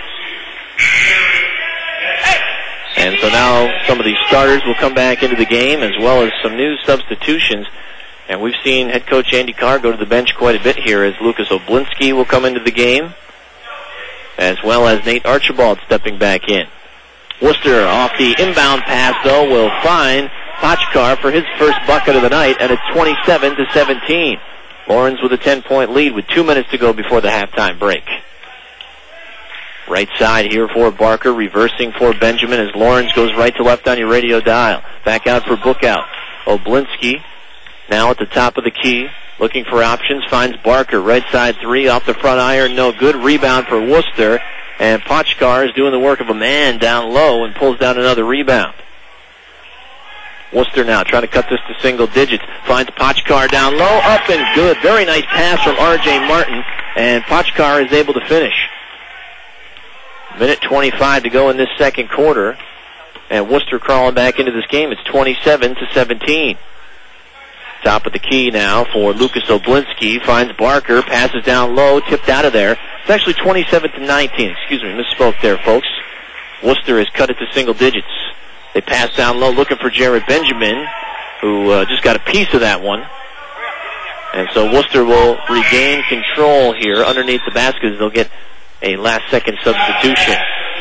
And so now some of these starters will come back into the game, as well as some new substitutions. And we've seen head coach Andy Carr go to the bench quite a bit here, as Lucas Oblinski will come into the game, as well as Nate Archibald stepping back in. Worcester off the inbound pass, though, will find Pochkar for his first bucket of the night, and it's twenty-seven to seventeen. Lawrence with a ten-point lead with two minutes to go before the halftime break. Right side here for Barker, reversing for Benjamin as Lawrence goes right to left on your radio dial. Back out for Bookout. Oblinski now at the top of the key, looking for options, finds Barker. Right side three off the front iron, no good. Rebound for Worcester, and Pochkar is doing the work of a man down low and pulls down another rebound. Worcester now trying to cut this to single digits. Finds Pochkar down low, up and good. Very nice pass from R J Martin, and Pochkar is able to finish. Minute twenty-five to go in this second quarter, and Worcester crawling back into this game. It's twenty-seven to seventeen. Top of the key now for Lucas Oblinski. Finds Barker, passes down low, tipped out of there. It's actually twenty-seven to nineteen. Excuse me, misspoke there, folks. Worcester has cut it to single digits. They pass down low, looking for Jared Benjamin, who uh, just got a piece of that one. And so Worcester will regain control here underneath the basket. They'll get a last-second substitution.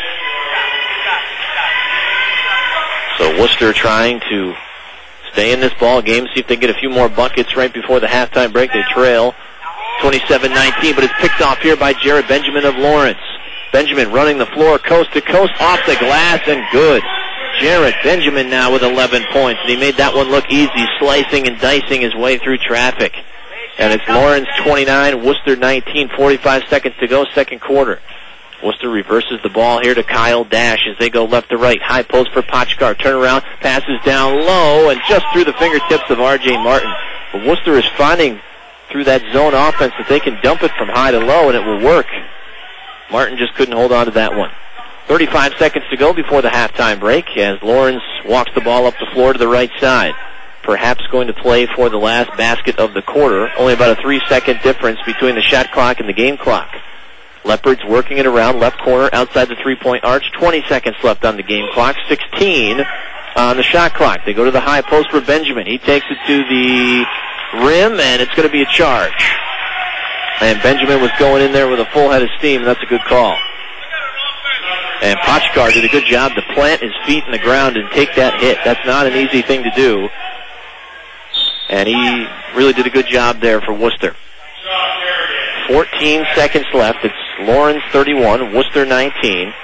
So Worcester trying to stay in this ball game, see if they can get a few more buckets right before the halftime break. They trail twenty-seven nineteen, but it's picked off here by Jared Benjamin of Lawrence. Benjamin running the floor coast to coast, off the glass, and good. Jared Benjamin now with eleven points, and he made that one look easy, slicing and dicing his way through traffic. And it's Lawrence twenty-nine, Worcester nineteen, forty-five seconds to go, second quarter. Worcester reverses the ball here to Kyle Dash as they go left to right. High post for Pochkar. Turnaround, passes down low, and just through the fingertips of R J Martin. But Worcester is finding through that zone offense that they can dump it from high to low, and it will work. Martin just couldn't hold on to that one. thirty-five seconds to go before the halftime break as Lawrence walks the ball up the floor to the right side. Perhaps going to play for the last basket of the quarter. Only about a three-second difference between the shot clock and the game clock. Leopards working it around left corner outside the three-point arch. twenty seconds left on the game clock. sixteen on the shot clock. They go to the high post for Benjamin. He takes it to the rim, and it's going to be a charge. And Benjamin was going in there with a full head of steam, and that's a good call. And Pochkar did a good job to plant his feet in the ground and take that hit. That's not an easy thing to do. And he really did a good job there for Worcester. fourteen seconds left. It's Lawrence thirty-one, Worcester nineteen.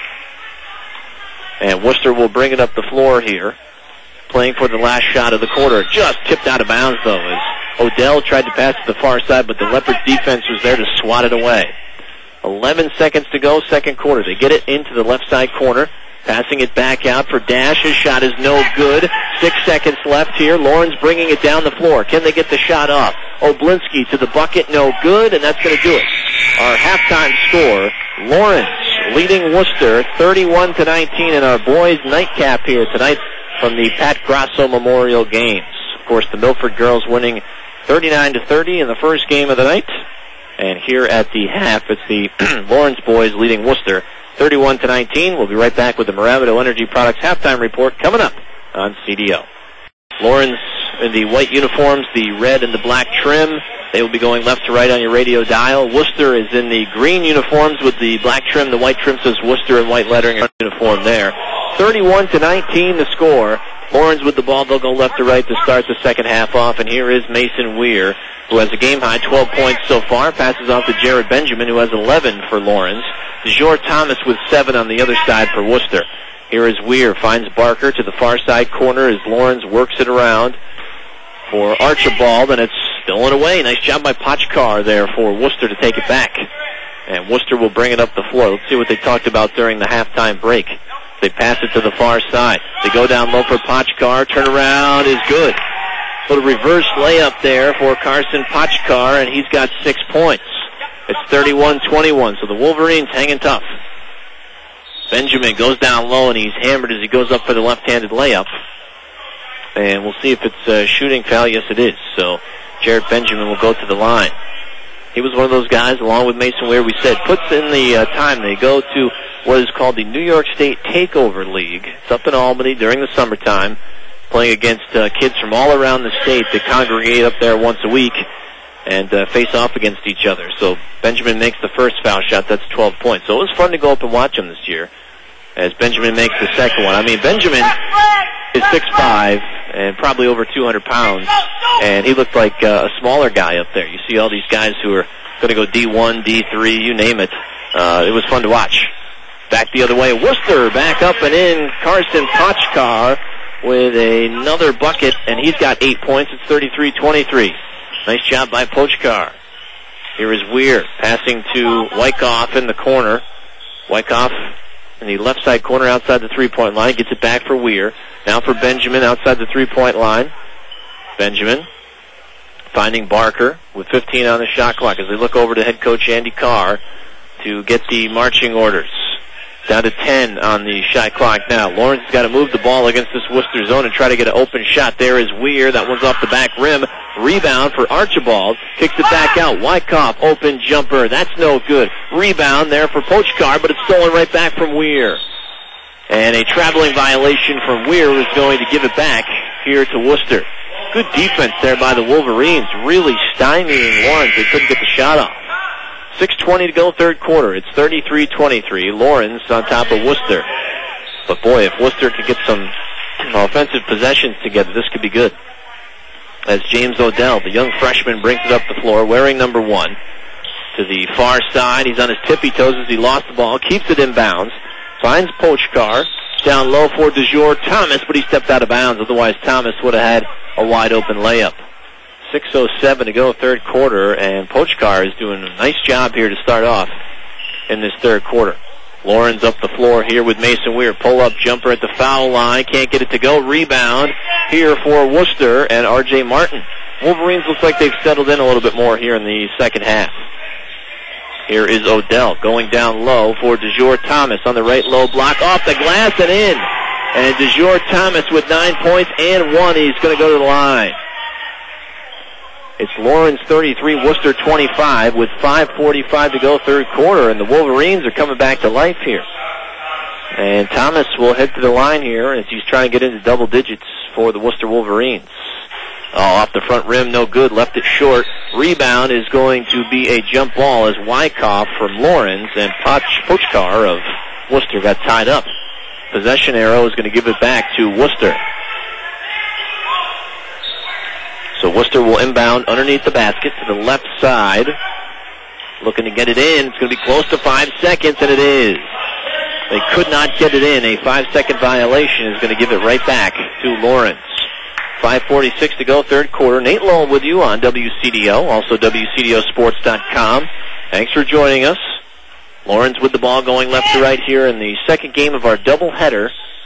And Worcester will bring it up the floor here, playing for the last shot of the quarter. Just tipped out of bounds, though, as Odell tried to pass to the far side, but the Leopards defense was there to swat it away. eleven seconds to go, second quarter. They get it into the left side corner. Passing it back out for Dash. His shot is no good. Six seconds left here. Lawrence bringing it down the floor. Can they get the shot off? Oblinski to the bucket. No good, and that's going to do it. Our halftime score, Lawrence leading Worcester thirty-one to nineteen in our boys' nightcap here tonight from the Pat Grasso Memorial Games. Of course, the Milford girls winning thirty-nine to thirty in the first game of the night. And here at the half, it's the Lawrence boys leading Worcester thirty-one to nineteen. We'll be right back with the Marabito Energy Products halftime report coming up on C D O. Lawrence in the white uniforms, the red and the black trim. They will be going left to right on your radio dial. Worcester is in the green uniforms with the black trim. The white trim says Worcester in white lettering uniform there. thirty-one to nineteen the score Lawrence with the ball. They'll go left to right to start the second half off. And here is Mason Weir, who has a game-high twelve points so far. Passes off to Jared Benjamin, who has eleven for Lawrence. DeJour Thomas with seven on the other side for Worcester. Here is Weir. Finds Barker to the far side corner as Lawrence works it around for Archibald, and it's stolen away. Nice job by Pochkar there for Worcester to take it back. And Worcester will bring it up the floor. Let's see what they talked about during the halftime break. They pass it to the far side. They go down low for Pochkar. Turnaround is good. Little reverse layup there for Carson Pochkar, and he's got six points. It's thirty-one twenty-one, so the Wolverines hanging tough. Benjamin goes down low, and he's hammered as he goes up for the left-handed layup. And we'll see if it's a shooting foul. Yes, it is. So Jared Benjamin will go to the line. He was one of those guys, along with Mason Weir, we said, puts in the uh, time. They go to what is called the New York State Takeover League. It's up in Albany during the summertime, playing against uh, kids from all around the state that congregate up there once a week and uh, face off against each other. So Benjamin makes the first foul shot. That's twelve points. So it was fun to go up and watch him this year as Benjamin makes the second one. I mean, Benjamin is six five and probably over two hundred pounds, and he looked like uh, a smaller guy up there. You see all these guys who are going to go D one, D three, you name it. Uh, it was fun to watch. Back the other way, Worcester back up and in. Carson Pochkar with another bucket, and he's got eight points. It's thirty-three twenty-three. Nice job by Pochkar. Here is Weir passing to Wyckoff in the corner. Wyckoff in the left side corner outside the three-point line. Gets it back for Weir. Now for Benjamin outside the three-point line. Benjamin finding Barker with fifteen on the shot clock as they look over to head coach Andy Carr to get the marching orders. Down to ten on the shot clock now. Lawrence has got to move the ball against this Worcester zone and try to get an open shot. There is Weir. That one's off the back rim. Rebound for Archibald. Kicks it back out. Wyckoff, open jumper. That's no good. Rebound there for Pochkar, but it's stolen right back from Weir. And a traveling violation from Weir is going to give it back here to Worcester. Good defense there by the Wolverines, really stymieing Lawrence. They couldn't get the shot off. six twenty to go, third quarter. It's thirty-three twenty-three. Lawrence on top of Worcester. But boy, if Worcester could get some offensive possessions together, this could be good. As James Odell, the young freshman, brings it up the floor, wearing number one. To the far side, he's on his tippy toes as he lost the ball, keeps it in bounds, finds Pochkar, down low for DeJour Thomas, but he stepped out of bounds. Otherwise, Thomas would have had a wide open layup. six oh seven to go, third quarter, and Pochkar is doing a nice job here to start off in this third quarter. Lawrence up the floor here with Mason Weir. Pull-up jumper at the foul line. Can't get it to go. Rebound here for Worcester and R J Martin. Wolverines looks like they've settled in a little bit more here in the second half. Here is Odell going down low for DeJour Thomas on the right low block. Off the glass and in. And DeJour Thomas with nine points and one. He's going to go to the line. It's Lawrence thirty-three, Worcester twenty-five with five forty-five to go, third quarter, and the Wolverines are coming back to life here. And Thomas will head to the line here as he's trying to get into double digits for the Worcester Wolverines. Oh, off the front rim, no good, left it short. Rebound is going to be a jump ball as Wyckoff from Lawrence and Poch, Pochkar of Worcester got tied up. Possession arrow is going to give it back to Worcester. So Worcester will inbound underneath the basket to the left side. Looking to get it in. It's going to be close to five seconds, and it is. They could not get it in. A five-second violation is going to give it right back to Lawrence. five forty-six to go, third quarter. Nate Lowell with you on W C D O, also W C D O sports dot com. Thanks for joining us. Lawrence with the ball going left to right here in the second game of our doubleheader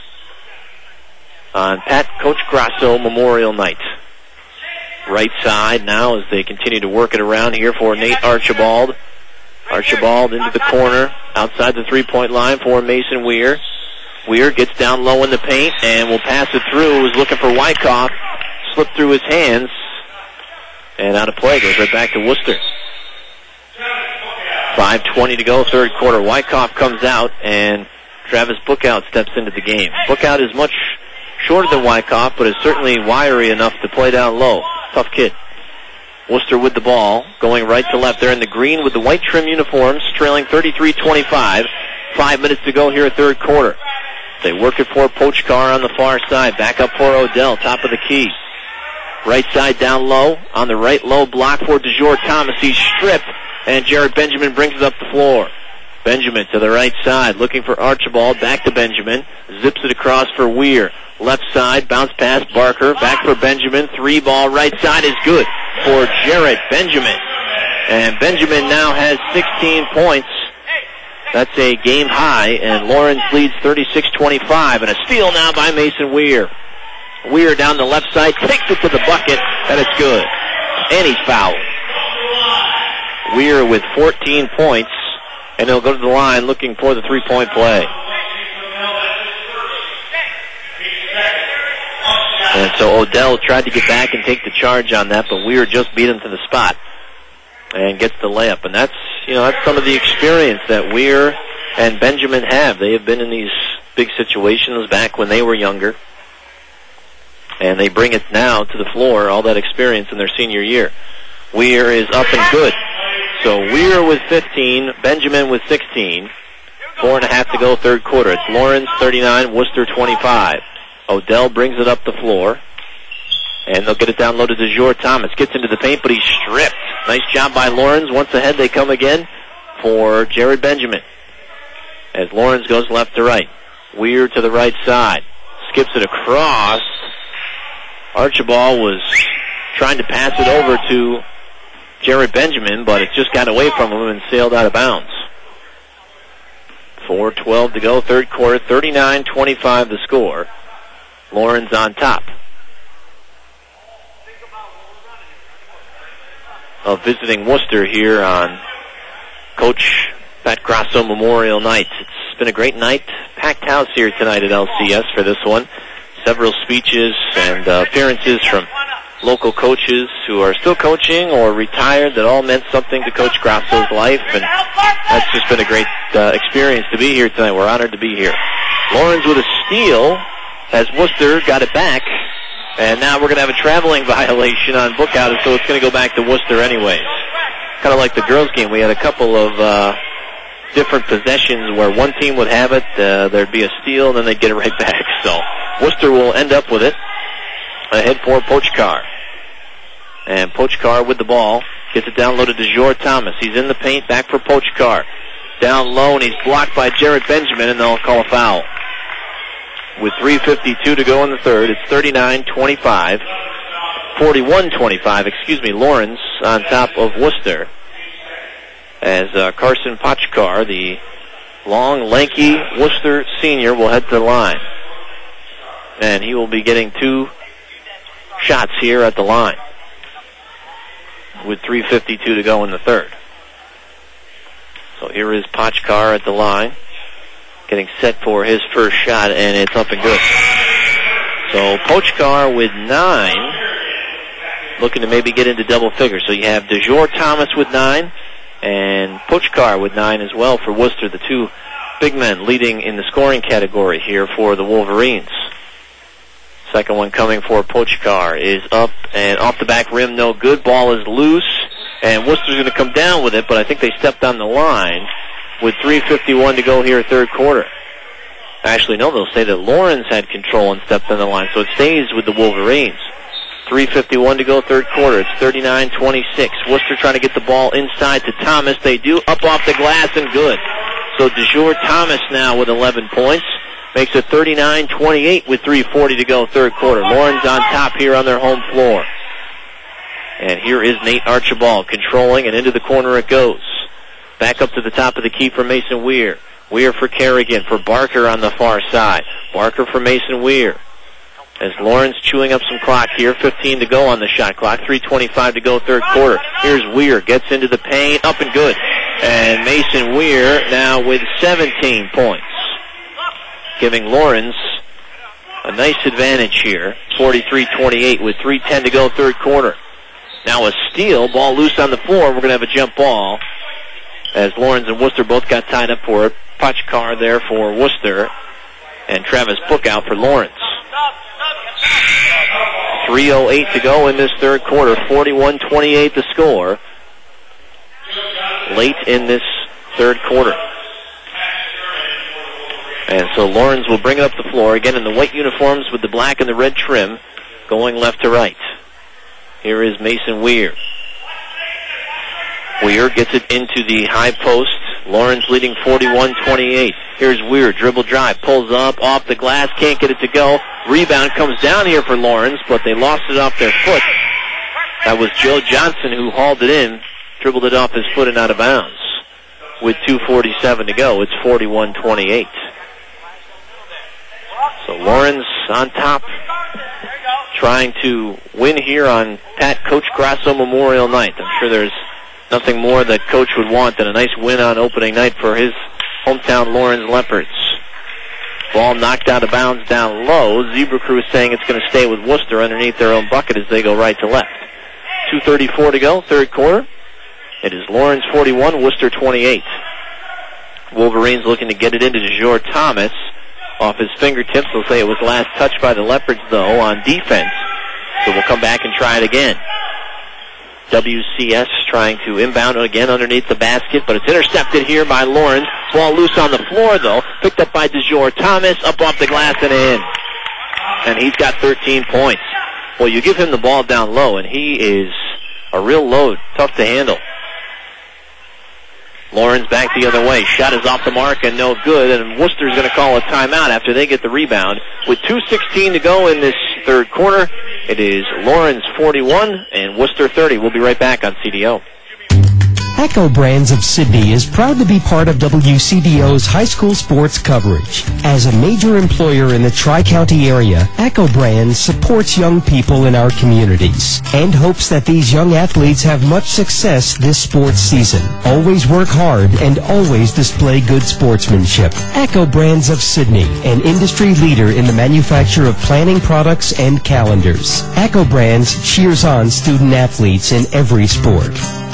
on Pat Coach Grasso Memorial Night. Right side now as they continue to work it around here for Nate Archibald. Archibald into the corner, outside the three-point line for Mason Weir. Weir gets down low in the paint and will pass it through. Was looking for Wyckoff. Slipped through his hands. And out of play. Goes right back to Worcester. five twenty to go, third quarter. Wyckoff comes out and Travis Bookout steps into the game. Bookout is much shorter than Wyckoff, but is certainly wiry enough to play down low. Tough kid. Worcester with the ball, going right to left there in the green with the white trim uniforms, trailing thirty-three twenty-five. Five minutes to go here, third quarter. They work it for Pochkar on the far side. Back up for Odell, top of the key. Right side down low. On the right low block for DeJour Thomas. He's stripped, and Jared Benjamin brings it up the floor. Benjamin to the right side, looking for Archibald. Back to Benjamin. Zips it across for Weir. Left side, bounce pass Barker. Back for Benjamin. Three ball right side is good for Jared Benjamin. And Benjamin now has sixteen points. That's a game high, and Lawrence leads thirty-six twenty-five. And a steal now by Mason Weir. Weir down the left side, takes it to the bucket, and it's good. And he's fouled. Weir with fourteen points, and he'll go to the line looking for the three-point play. And so Odell tried to get back and take the charge on that, but Weir just beat him to the spot and gets the layup. And that's, you know, that's some of the experience that Weir and Benjamin have. They have been in these big situations back when they were younger, and they bring it now to the floor, all that experience in their senior year. Weir is up and good. So Weir with fifteen, Benjamin with sixteen. Four and a half to go, third quarter. It's Lawrence thirty-nine, Worcester twenty-five. Odell brings it up the floor, and they'll get it down low to DeJour Thomas. Gets into the paint, but he's stripped. Nice job by Lawrence. Once ahead, they come again for Jared Benjamin. As Lawrence goes left to right. Weir to the right side. Skips it across. Archibald was trying to pass it over to Jared Benjamin, but it just got away from him and sailed out of bounds. four twelve to go, third quarter, thirty-nine twenty-five the score. Lawrence on top of visiting Worcester here on Coach Pat Grasso Memorial Night. It's been a great night. Packed house here tonight at L C S for this one. Several speeches and uh, appearances from local coaches who are still coaching or retired that all meant something to Coach Grasso's life, and that's just been a great uh, experience to be here tonight. We're honored to be here. Lawrence with a steal as Worcester got it back, and now we're going to have a traveling violation on Bookout, so it's going to go back to Worcester anyways. Kind of like the girls' game. We had a couple of uh, different possessions where one team would have it, uh, there'd be a steal, and then they'd get it right back. So Worcester will end up with it. Ahead for Pochkar. And Pochkar with the ball. Gets it down low to DeJour Thomas. He's in the paint. Back for Pochkar. Down low, and he's blocked by Jared Benjamin, and they'll call a foul. With three fifty-two to go in the third, it's thirty-nine twenty-five. forty-one twenty-five, excuse me, Lawrence on top of Worcester. As uh, Carson Pochkar, the long, lanky Worcester senior, will head to the line. And he will be getting two shots here at the line with three fifty-two to go in the third. So here is Pochkar at the line, getting set for his first shot, and it's up and good. So Pochkar with nine, looking to maybe get into double figures. So you have DeJour Thomas with nine, and Pochkar with nine as well for Worcester, the two big men leading in the scoring category here for the Wolverines. Second one coming for Pochkar is up and off the back rim, no good. Ball is loose, and Worcester's going to come down with it, but I think they stepped on the line with three fifty-one to go here, third quarter. Actually, no, they'll say that Lawrence had control and stepped on the line, so it stays with the Wolverines. three fifty-one to go, third quarter. It's thirty-nine twenty-six. Worcester trying to get the ball inside to Thomas. They do, up off the glass and good. So DeJour Thomas now with eleven points. Makes it thirty-nine twenty-eight with three forty to go, third quarter. Lawrence on top here on their home floor. And here is Nate Archibald controlling, and into the corner it goes. Back up to the top of the key for Mason Weir. Weir for Kerrigan, for Barker on the far side. Barker for Mason Weir. As Lawrence chewing up some clock here, fifteen to go on the shot clock, three twenty-five to go, third quarter. Here's Weir, gets into the paint, up and good. And Mason Weir now with seventeen points, giving Lawrence a nice advantage here, forty-three twenty-eight with three ten to go, third quarter. Now a steal, ball loose on the floor. We're going to have a jump ball as Lawrence and Worcester both got tied up for it. Pochkar there for Worcester, and Travis Bookout for Lawrence. three oh eight to go in this third quarter, forty-one twenty-eight the score. Late in this third quarter. And so Lawrence will bring it up the floor, again in the white uniforms with the black and the red trim, going left to right. Here is Mason Weir. Weir gets it into the high post. Lawrence leading forty-one twenty-eight. Here's Weir, dribble drive, pulls up, off the glass, can't get it to go. Rebound comes down here for Lawrence, but they lost it off their foot. That was Joe Johnson who hauled it in, dribbled it off his foot and out of bounds. With two forty-seven to go, it's forty-one twenty-eight. So Lawrence on top, trying to win here on Pat Coach Grasso Memorial Night. I'm sure there's nothing more that Coach would want than a nice win on opening night for his hometown Lawrence Leopards. Ball knocked out of bounds down low. Zebra Crew saying it's going to stay with Worcester underneath their own bucket as they go right to left. two thirty-four to go, third quarter. It is Lawrence forty-one, Worcester twenty-eight. Wolverines looking to get it into DeJour Thomas. Off his fingertips, they'll say it was last touched by the Leopards, though, on defense. So we'll come back and try it again. W C S trying to inbound again underneath the basket, but it's intercepted here by Lawrence. Ball loose on the floor, though. Picked up by DeJour Thomas, up off the glass and in. And he's got thirteen points. Well, you give him the ball down low, and he is a real load. Tough to handle. Lawrence back the other way. Shot is off the mark and no good, and Worcester's going to call a timeout after they get the rebound. With two sixteen to go in this third quarter, it is Lawrence forty-one and Worcester thirty. We'll be right back on C D O. Echo Brands of Sydney is proud to be part of W C D O's high school sports coverage. As a major employer in the Tri-County area, Echo Brands supports young people in our communities and hopes that these young athletes have much success this sports season. Always work hard and always display good sportsmanship. Echo Brands of Sydney, an industry leader in the manufacture of planning products and calendars. Echo Brands cheers on student athletes in every sport.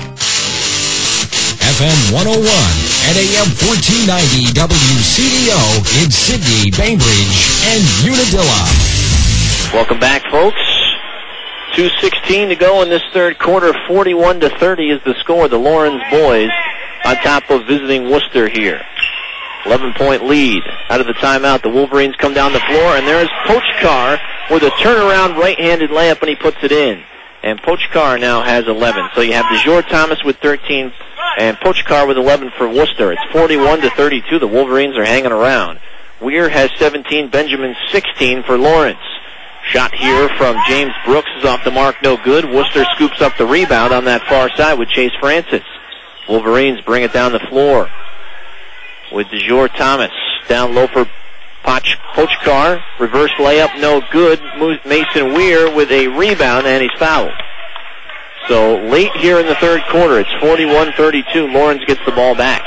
F M one oh one and A M fourteen ninety W C D O in Sydney, Bainbridge, and Unadilla. Welcome back, folks. two sixteen to go in this third quarter. forty-one to thirty is the score. The Lawrence boys on top of visiting Worcester here. eleven-point lead. Out of the timeout, the Wolverines come down the floor, and there's Pochkar with a turnaround right-handed layup, and he puts it in. And Pochkar now has eleven. So you have DeJour Thomas with thirteen and Pochkar with eleven for Worcester. It's forty-one to thirty-two. The Wolverines are hanging around. Weir has seventeen, Benjamin sixteen for Lawrence. Shot here from James Brooks is off the mark, no good. Worcester scoops up the rebound on that far side with Chase Francis. Wolverines bring it down the floor with DeJour Thomas. Down low for Poch, Pochkar. Reverse layup, no good. Mason Weir with a rebound, and he's fouled. So late here in the third quarter, it's forty-one thirty-two. Lawrence gets the ball back.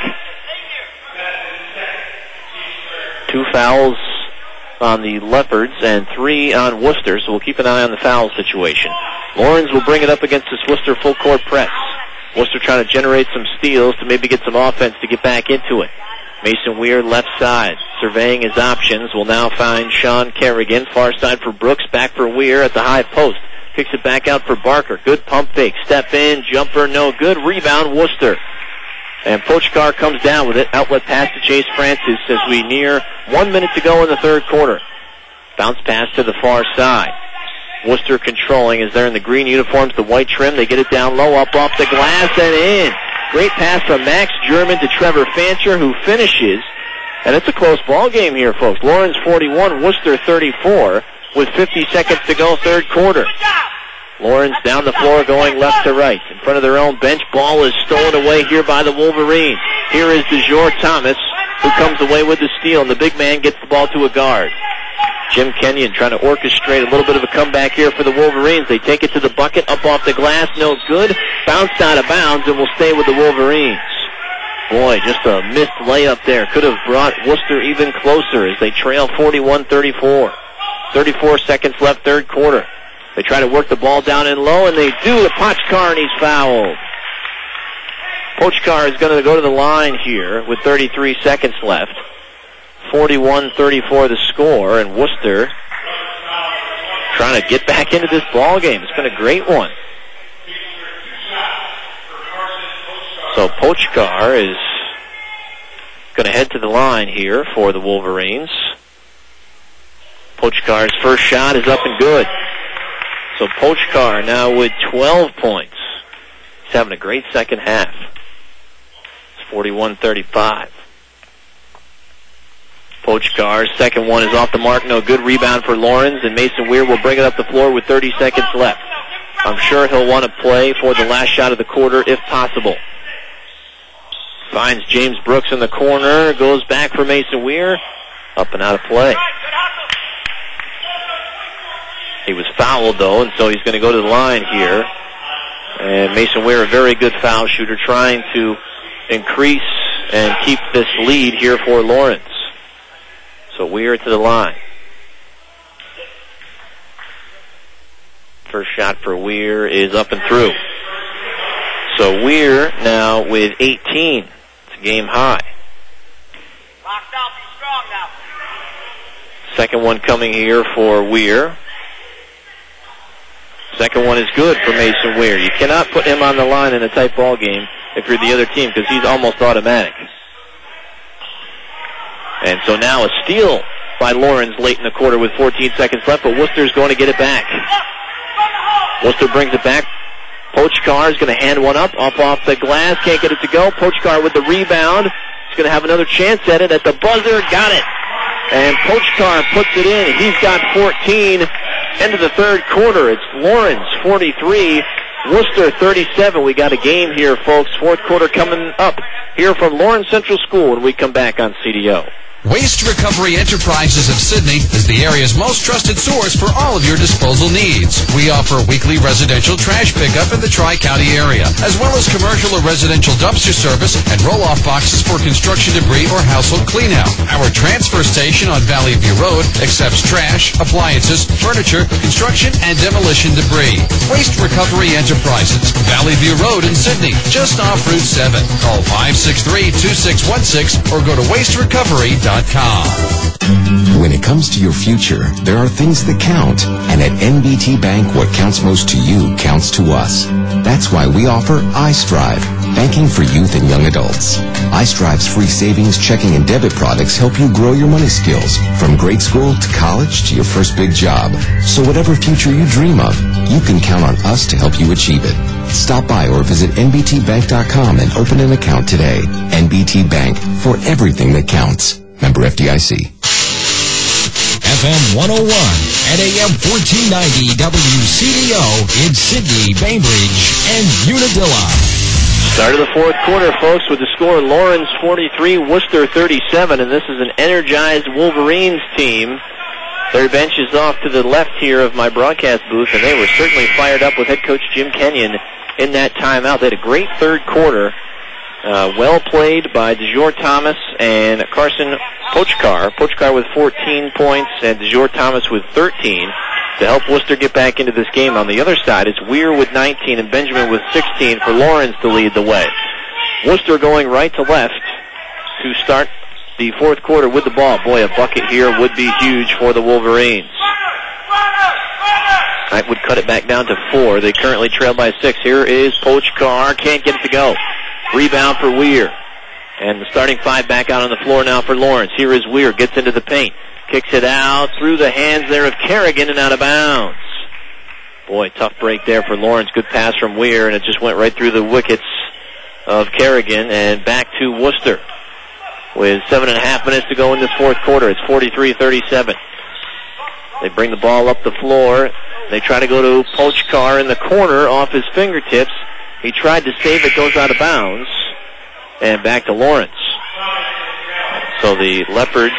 Two fouls on the Leopards and three on Worcester, so we'll keep an eye on the foul situation. Lawrence will bring it up against this Worcester full court press. Worcester trying to generate some steals to maybe get some offense to get back into it. Mason Weir left side, surveying his options, will now find Sean Kerrigan. Far side for Brooks, back for Weir at the high post. Kicks it back out for Barker. Good pump fake. Step in, jumper, no good. Rebound, Worcester. And Pochkar comes down with it. Outlet pass to Chase Francis as we near one minute to go in the third quarter. Bounce pass to the far side. Worcester controlling as they're in the green uniforms, the white trim. They get it down low, up off the glass and in. Great pass from Max German to Trevor Fancher, who finishes. And it's a close ball game here, folks. Lawrence forty-one, Worcester thirty-four, with fifty seconds to go, third quarter. Lawrence down the floor going left to right. In front of their own bench, ball is stolen away here by the Wolverines. Here is DeJour Thomas, who comes away with the steal, and the big man gets the ball to a guard. Jim Kenyon trying to orchestrate a little bit of a comeback here for the Wolverines. They take it to the bucket, up off the glass, no good. Bounced out of bounds and will stay with the Wolverines. Boy, just a missed layup there. Could have brought Worcester even closer as they trail forty-one thirty-four. thirty-four seconds left, third quarter. They try to work the ball down in low, and they do to Pochkar, and he's fouled. Pochkar is going to go to the line here with thirty-three seconds left. forty-one thirty-four the score, and Worcester trying to get back into this ball game. It's been a great one. So Pochkar is going to head to the line here for the Wolverines. Pochkar's first shot is up and good. So Pochkar now with twelve points. He's having a great second half. It's forty-one thirty-five. Pochkar's second one is off the mark. No good. Rebound for Lawrence, and Mason Weir will bring it up the floor with thirty seconds left. I'm sure he'll want to play for the last shot of the quarter if possible. Finds James Brooks in the corner. Goes back for Mason Weir. Up and out of play. He was fouled, though, and so he's going to go to the line here. And Mason Weir, a very good foul shooter, trying to increase and keep this lead here for Lawrence. So Weir to the line. First shot for Weir is up and through. So Weir now with eighteen. It's a game high. Locked out, be strong now. Second one coming here for Weir. Second one is good for Mason Weir. You cannot put him on the line in a tight ball game if you're the other team because he's almost automatic. And so now a steal by Lawrence late in the quarter with fourteen seconds left, but Worcester's going to get it back. Worcester brings it back. Pochkar is going to hand one up, up off the glass, can't get it to go. Pochkar with the rebound. He's going to have another chance at it at the buzzer, got it. And Pochkar puts it in. He's got fourteen. End of the third quarter. It's Lawrence forty-three, Worcester thirty-seven. We got a game here, folks. Fourth quarter coming up here from Lawrence Central School when we come back on C D O. Waste Recovery Enterprises of Sydney is the area's most trusted source for all of your disposal needs. We offer weekly residential trash pickup in the Tri-County area, as well as commercial or residential dumpster service and roll-off boxes for construction debris or household cleanout. Our transfer station on Valley View Road accepts trash, appliances, furniture, construction, and demolition debris. Waste Recovery Enterprises, Valley View Road in Sydney, just off Route seven. Call five six three, two six one six or go to waste recovery dot com. When it comes to your future, there are things that count. And at N B T Bank, what counts most to you counts to us. That's why we offer iStrive, banking for youth and young adults. iStrive's free savings, checking, and debit products help you grow your money skills from grade school to college to your first big job. So whatever future you dream of, you can count on us to help you achieve it. Stop by or visit N B T bank dot com and open an account today. N B T Bank, for everything that counts. Member F D I C. F M one oh one and A M fourteen ninety W C D O in Sydney, Bainbridge, and Unadilla. Start of the fourth quarter, folks, with the score Lawrence forty-three, Worcester thirty-seven, and this is an energized Wolverines team. Their bench is off to the left here of my broadcast booth, and they were certainly fired up with head coach Jim Kenyon in that timeout. They had a great third quarter. Uh, well played by DeJour Thomas and Carson Pochkar. Pochkar with fourteen points and DeJour Thomas with thirteen to help Worcester get back into this game. On the other side, it's Weir with nineteen and Benjamin with sixteen for Lawrence to lead the way. Worcester going right to left to start the fourth quarter with the ball. Boy, a bucket here would be huge for the Wolverines. That would cut it back down to four. They currently trail by six. Here is Pochkar. Can't get it to go. Rebound for Weir. And the starting five back out on the floor now for Lawrence. Here is Weir. Gets into the paint. Kicks it out through the hands there of Kerrigan and out of bounds. Boy, tough break there for Lawrence. Good pass from Weir, and it just went right through the wickets of Kerrigan and back to Worcester. With seven and a half minutes to go in this fourth quarter, it's forty-three thirty-seven. They bring the ball up the floor. They try to go to Pochkar in the corner off his fingertips. He tried to save it, goes out of bounds, and back to Lawrence. So the Leopards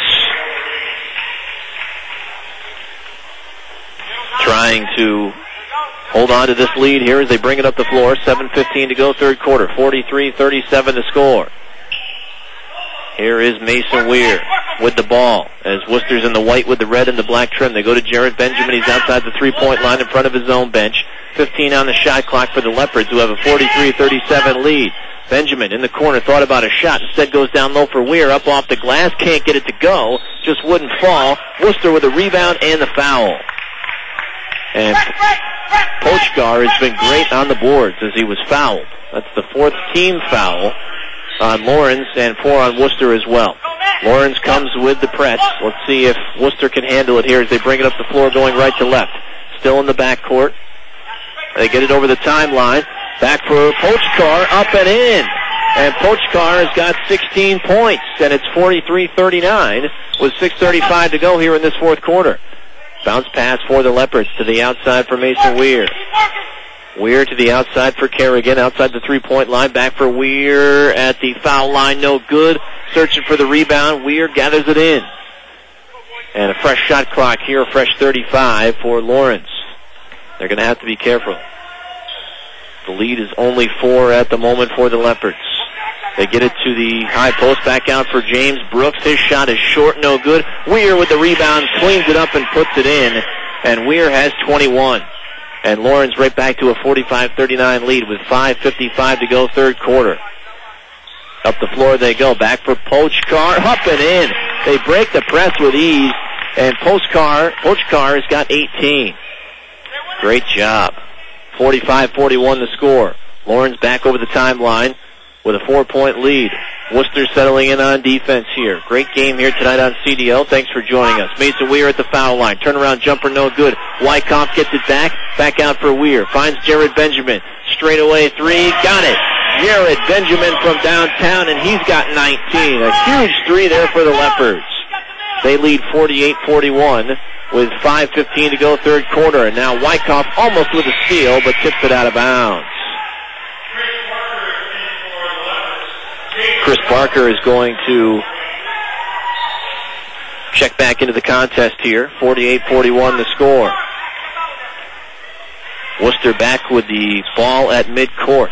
trying to hold on to this lead here as they bring it up the floor. seven fifteen to go, third quarter. forty-three thirty-seven to score. Here is Mason Weir with the ball as Worcester's in the white with the red and the black trim. They go to Jared Benjamin. He's outside the three-point line in front of his own bench. fifteen on the shot clock for the Leopards, who have a forty-three thirty-seven lead. Benjamin in the corner thought about a shot. Instead goes down low for Weir. Up off the glass. Can't get it to go. Just wouldn't fall. Worcester with a rebound and the foul. And Pochkar has been great on the boards as he was fouled. That's the fourth team foul on Lawrence and four on Worcester as well. Lawrence comes with the press. Let's see if Worcester can handle it here as they bring it up the floor going right to left. Still in the backcourt. They get it over the timeline. Back for Pochkar, up and in. And Pochkar has got sixteen points, and it's forty-three thirty-nine with six thirty-five to go here in this fourth quarter. Bounce pass for the Leopards to the outside for Mason Weir. Weir to the outside for Kerrigan, outside the three-point line. Back for Weir at the foul line, no good. Searching for the rebound. Weir gathers it in. And a fresh shot clock here, a fresh thirty-five for Lawrence. They're going to have to be careful. The lead is only four at the moment for the Leopards. They get it to the high post, back out for James Brooks. His shot is short, no good. Weir with the rebound, cleans it up and puts it in. And Weir has twenty-one. And Lawrence right back to a forty-five thirty-nine lead with five fifty-five to go, third quarter. Up the floor they go. Back for Pochkar, up and in. They break the press with ease. And Pochkar, Pochkar has got eighteen. Great job. forty-five forty-one the score. Lawrence back over the timeline with a four-point lead. Worcester settling in on defense here. Great game here tonight on C D L. Thanks for joining us. Mason Weir at the foul line. Turnaround jumper, no good. Wyckoff gets it back. Back out for Weir. Finds Jared Benjamin. Straight away three. Got it. Jared Benjamin from downtown, and he's got nineteen. A huge three there for the Leopards. They lead forty-eight forty-one with five fifteen to go, third quarter. And now Wyckoff almost with a steal, but tips it out of bounds. Chris Barker is going to check back into the contest here. forty-eight forty-one the score. Worcester back with the ball at midcourt.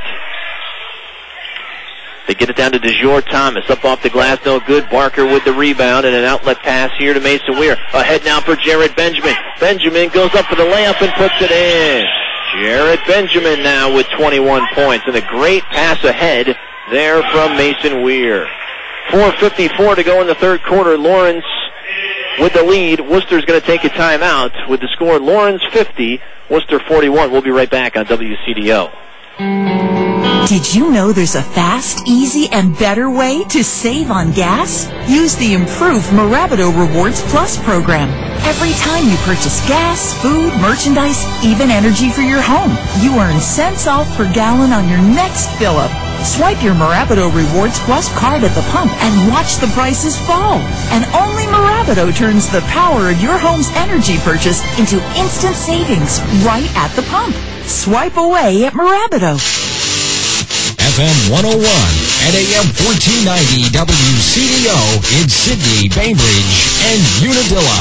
They get it down to DeJour Thomas. Up off the glass, no good. Barker with the rebound and an outlet pass here to Mason Weir. Ahead now for Jared Benjamin. Benjamin goes up for the layup and puts it in. Jared Benjamin now with twenty-one points. And a great pass ahead there from Mason Weir. four fifty-four to go in the third quarter. Lawrence with the lead. Worcester's going to take a timeout with the score Lawrence fifty, Worcester forty-one. We'll be right back on W C D O. Did you know there's a fast, easy, and better way to save on gas? Use the improved Mirabito Rewards Plus program. Every time you purchase gas, food, merchandise, even energy for your home, you earn cents off per gallon on your next fill-up. Swipe your Mirabito Rewards Plus card at the pump and watch the prices fall. And only Mirabito turns the power of your home's energy purchase into instant savings right at the pump. Swipe away at Mirabito. F M one oh one and A M fourteen ninety W C D O in Sydney, Bainbridge, and Unadilla.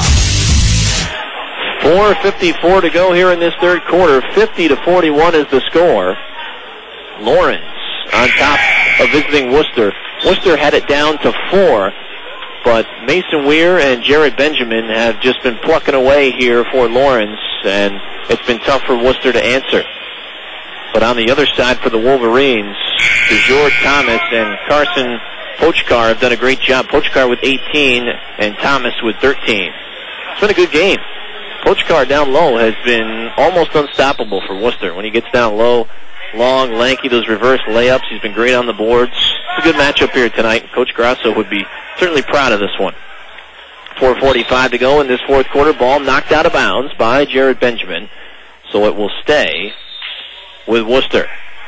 four fifty-four to go here in this third quarter. fifty to forty-one is the score. Lawrence on top of visiting Worcester. Worcester had it down to four, but Mason Weir and Jared Benjamin have just been plucking away here for Lawrence, and it's been tough for Worcester to answer. But on the other side for the Wolverines, DeJour Thomas and Carson Pochkar have done a great job. Pochkar with eighteen and Thomas with thirteen. It's been a good game. Pochkar down low has been almost unstoppable for Worcester. When he gets down low, long, lanky, those reverse layups, he's been great on the boards. It's a good matchup here tonight. Coach Grasso would be certainly proud of this one. four forty-five to go in this fourth quarter. Ball knocked out of bounds by Jared Benjamin, so it will stay with Worcester.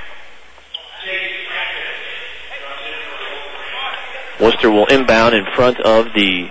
Worcester will inbound in front of the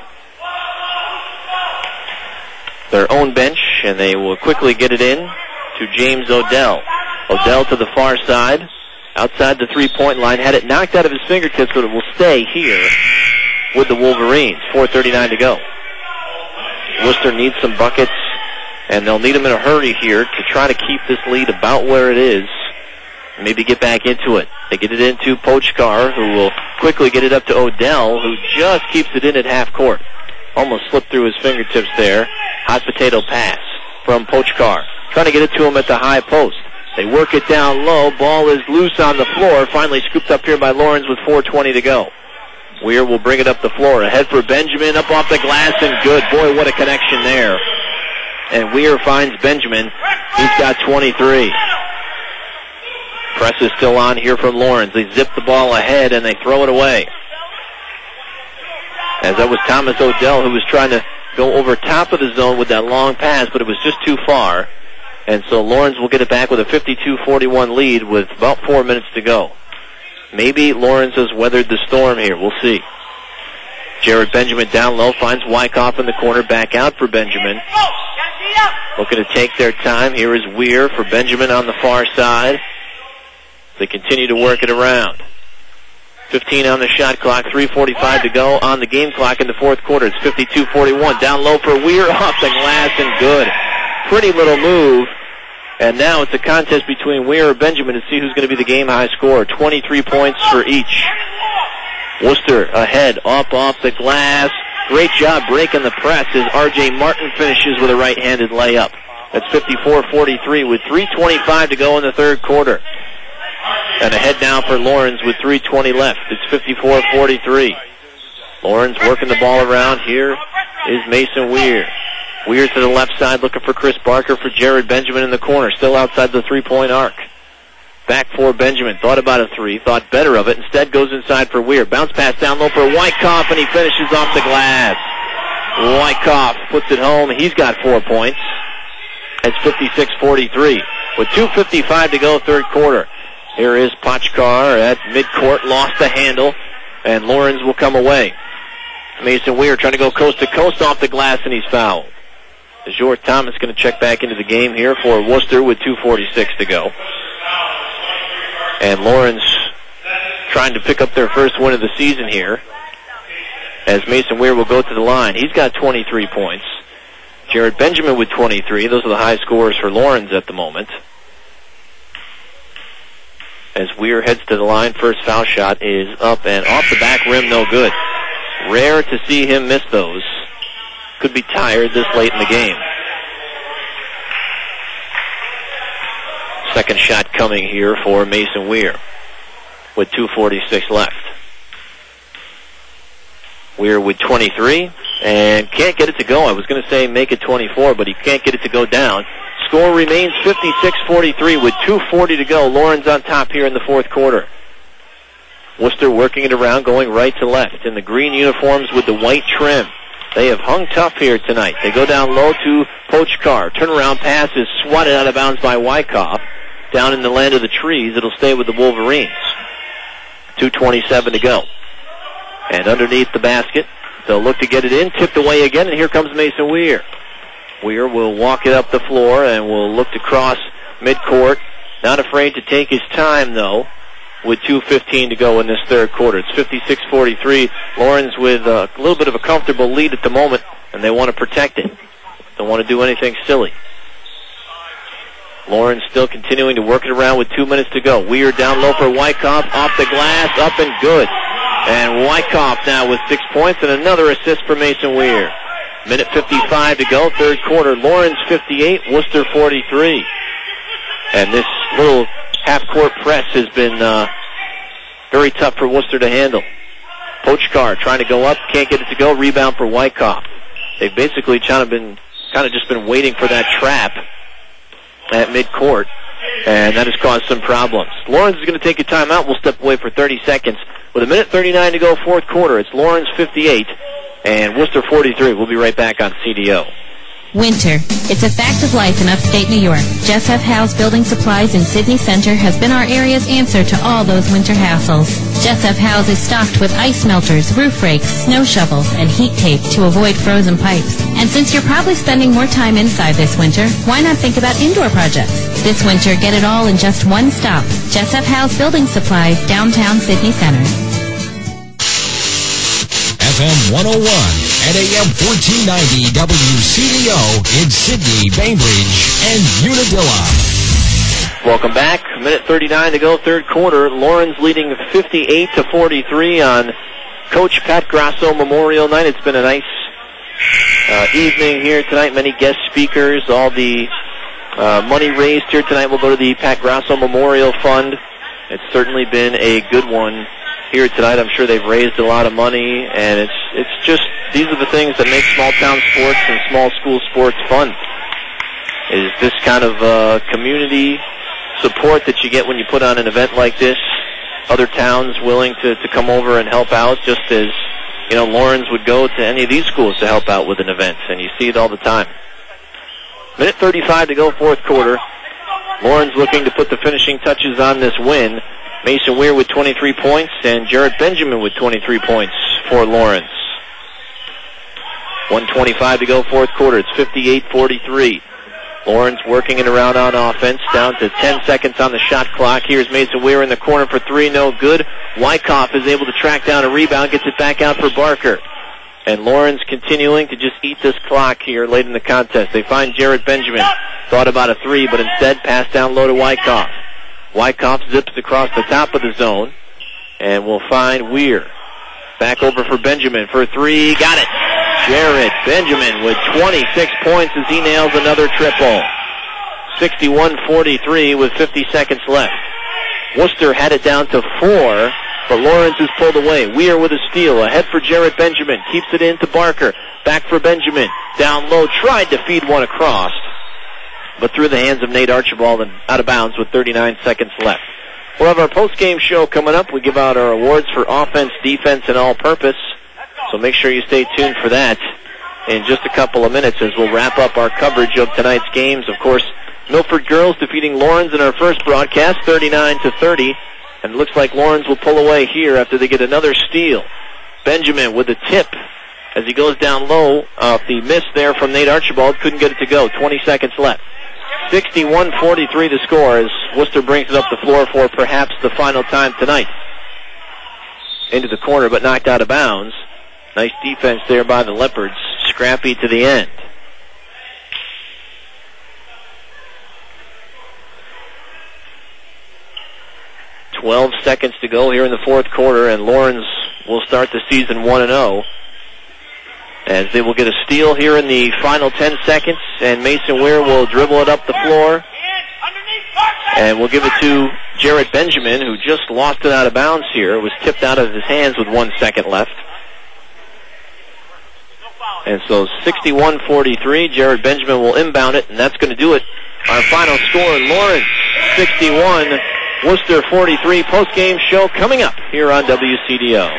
their own bench, and they will quickly get it in to James Odell. Odell to the far side, outside the three-point line. Had it knocked out of his fingertips, but it will stay here with the Wolverines. four thirty-nine to go. Worcester needs some buckets, and they'll need them in a hurry here to try to keep this lead about where it is. Maybe get back into it. They get it into Pochkar, who will quickly get it up to Odell, who just keeps it in at half court. Almost slipped through his fingertips there. Hot potato pass from Pochkar. Trying to get it to him at the high post. They work it down low. Ball is loose on the floor. Finally scooped up here by Lawrence with four twenty to go. Weir will bring it up the floor. Ahead for Benjamin. Up off the glass and good. Boy, what a connection there. And Weir finds Benjamin. He's got twenty-three. Press is still on here from Lawrence. They zip the ball ahead and they throw it away. As that was Thomas Odell who was trying to go over top of the zone with that long pass, but it was just too far. And so Lawrence will get it back with a fifty-two forty-one lead with about four minutes to go. Maybe Lawrence has weathered the storm here. We'll see. Jared Benjamin down low, finds Wyckoff in the corner, back out for Benjamin. Looking to take their time. Here is Weir for Benjamin on the far side. They continue to work it around. fifteen on the shot clock, three forty-five to go on the game clock in the fourth quarter. It's fifty-two forty-one. Down low for Weir, off the glass and good. Pretty little move. And now it's a contest between Weir and Benjamin to see who's going to be the game-high scorer. twenty-three points for each. Worcester ahead, up off the glass. Great job breaking the press as R J Martin finishes with a right-handed layup. That's fifty-four forty-three with three twenty-five to go in the third quarter. And ahead now for Lawrence with three twenty left. It's fifty-four forty-three. Lawrence working the ball around. Here is Mason Weir. Weir to the left side looking for Chris Barker for Jared Benjamin in the corner. Still outside the three-point arc. Back for Benjamin. Thought about a three. Thought better of it. Instead goes inside for Weir. Bounce pass down low for Wyckoff, and he finishes off the glass. Wyckoff puts it home. He's got four points. It's fifty-six forty-three. With two fifty-five to go, third quarter. Here is Pochkar at midcourt. Lost the handle, and Lawrence will come away. Mason Weir trying to go coast to coast off the glass, and he's fouled. Azure Thomas going to check back into the game here for Worcester with two forty-six to go. And Lawrence trying to pick up their first win of the season here as Mason Weir will go to the line. He's got twenty-three points. Jared Benjamin with twenty-three. Those are the high scorers for Lawrence at the moment. As Weir heads to the line, first foul shot is up and off the back rim, no good. Rare to see him miss those. Could be tired this late in the game. Second shot coming here for Mason Weir with two forty-six left. Weir with twenty-three and can't get it to go. I was going to say make it twenty-four, but he can't get it to go down. Score remains fifty-six forty-three with two forty to go. Lawrence on top here in the fourth quarter. Worcester working it around, going right to left in the green uniforms with the white trim. They have hung tough here tonight. They go down low to Pochkar. Turnaround pass is swatted out of bounds by Wyckoff. Down in the land of the trees, it'll stay with the Wolverines. two twenty-seven to go. And underneath the basket, they'll look to get it in, tipped away again, and here comes Mason Weir. Weir will walk it up the floor and will look to cross midcourt. Not afraid to take his time, though, with two fifteen to go in this third quarter. It's fifty-six forty-three. Lawrence with a little bit of a comfortable lead at the moment, and they want to protect it. Don't want to do anything silly. Lawrence still continuing to work it around with two minutes to go. Weir down low for Wyckoff, off the glass, up and good. And Wyckoff now with six points and another assist for Mason Weir. Minute fifty-five to go, third quarter. Lawrence fifty-eight, Worcester forty-three. And this little half-court press has been uh, very tough for Worcester to handle. Pochkar trying to go up, can't get it to go. Rebound for Wyckoff. They've basically kind of been, kind of just been waiting for that trap at midcourt, and that has caused some problems. Lawrence is going to take a timeout. We'll step away for thirty seconds. With a minute thirty-nine to go, fourth quarter, it's Lawrence fifty-eight and Worcester forty-three. We'll be right back on C D O. Winter. It's a fact of life in upstate New York. Jess F. Howe's Building Supplies in Sydney Center has been our area's answer to all those winter hassles. Jess F. Howe's is stocked with ice melters, roof rakes, snow shovels, and heat tape to avoid frozen pipes. And since you're probably spending more time inside this winter, why not think about indoor projects? This winter, get it all in just one stop. Jess F. Howe's Building Supplies, downtown Sydney Center. F M one oh one and A M fourteen ninety W C D O in Sydney, Bainbridge, and Unadilla. Welcome back. minute thirty-nine to go, third quarter. Lawrence leading fifty-eight to forty-three on Coach Pat Grasso Memorial Night. It's been a nice uh, evening here tonight. Many guest speakers. All the uh, money raised here tonight will go to the Pat Grasso Memorial Fund. It's certainly been a good one here tonight. I'm sure they've raised a lot of money, and it's it's just, these are the things that make small town sports and small school sports fun, is this kind of uh, community support that you get when you put on an event like this. Other towns willing to, to come over and help out, just as, you know, Lawrence would go to any of these schools to help out with an event, and you see it all the time. Minute thirty-five to go, fourth quarter. Lawrence looking to put the finishing touches on this win. Mason Weir with twenty-three points, and Jarrett Benjamin with twenty-three points for Lawrence. one twenty-five to go, fourth quarter. It's fifty-eight forty-three. Lawrence working it around on offense, down to ten seconds on the shot clock. Here's Mason Weir in the corner for three, no good. Wyckoff is able to track down a rebound, gets it back out for Barker. And Lawrence continuing to just eat this clock here late in the contest. They find Jarrett Benjamin. Thought about a three, but instead passed down low to Wyckoff. Wyckoff zips across the top of the zone, and we'll find Weir. Back over for Benjamin for three. Got it. Jarrett Benjamin with twenty-six points as he nails another triple. sixty-one forty-three with fifty seconds left. Worcester had it down to four, but Lawrence is pulled away. Weir with a steal. Ahead for Jarrett Benjamin. Keeps it in to Barker. Back for Benjamin. Down low. Tried to feed one across, but through the hands of Nate Archibald and out of bounds with thirty-nine seconds left. We'll have our post-game show coming up. We give out our awards for offense, defense, and all-purpose. So make sure you stay tuned for that in just a couple of minutes as we'll wrap up our coverage of tonight's games. Of course, Milford girls defeating Lawrence in our first broadcast, thirty-nine to thirty. And it looks like Lawrence will pull away here after they get another steal. Benjamin with a tip as he goes down low off the miss there from Nate Archibald. Couldn't get it to go. twenty seconds left. sixty-one forty-three to score as Worcester brings it up the floor for perhaps the final time tonight. Into the corner, but knocked out of bounds. Nice defense there by the Leopards. Scrappy to the end. twelve seconds to go here in the fourth quarter, and Lawrence will start the season one and oh. As they will get a steal here in the final ten seconds, and Mason Weir will dribble it up the floor. And we'll give it to Jarrett Benjamin, who just lost it out of bounds here. It was tipped out of his hands with one second left. And so sixty-one forty-three, Jarrett Benjamin will inbound it, and that's going to do it. Our final score, Lawrence sixty-one, Worcester forty-three. Post-game show coming up here on W C D O.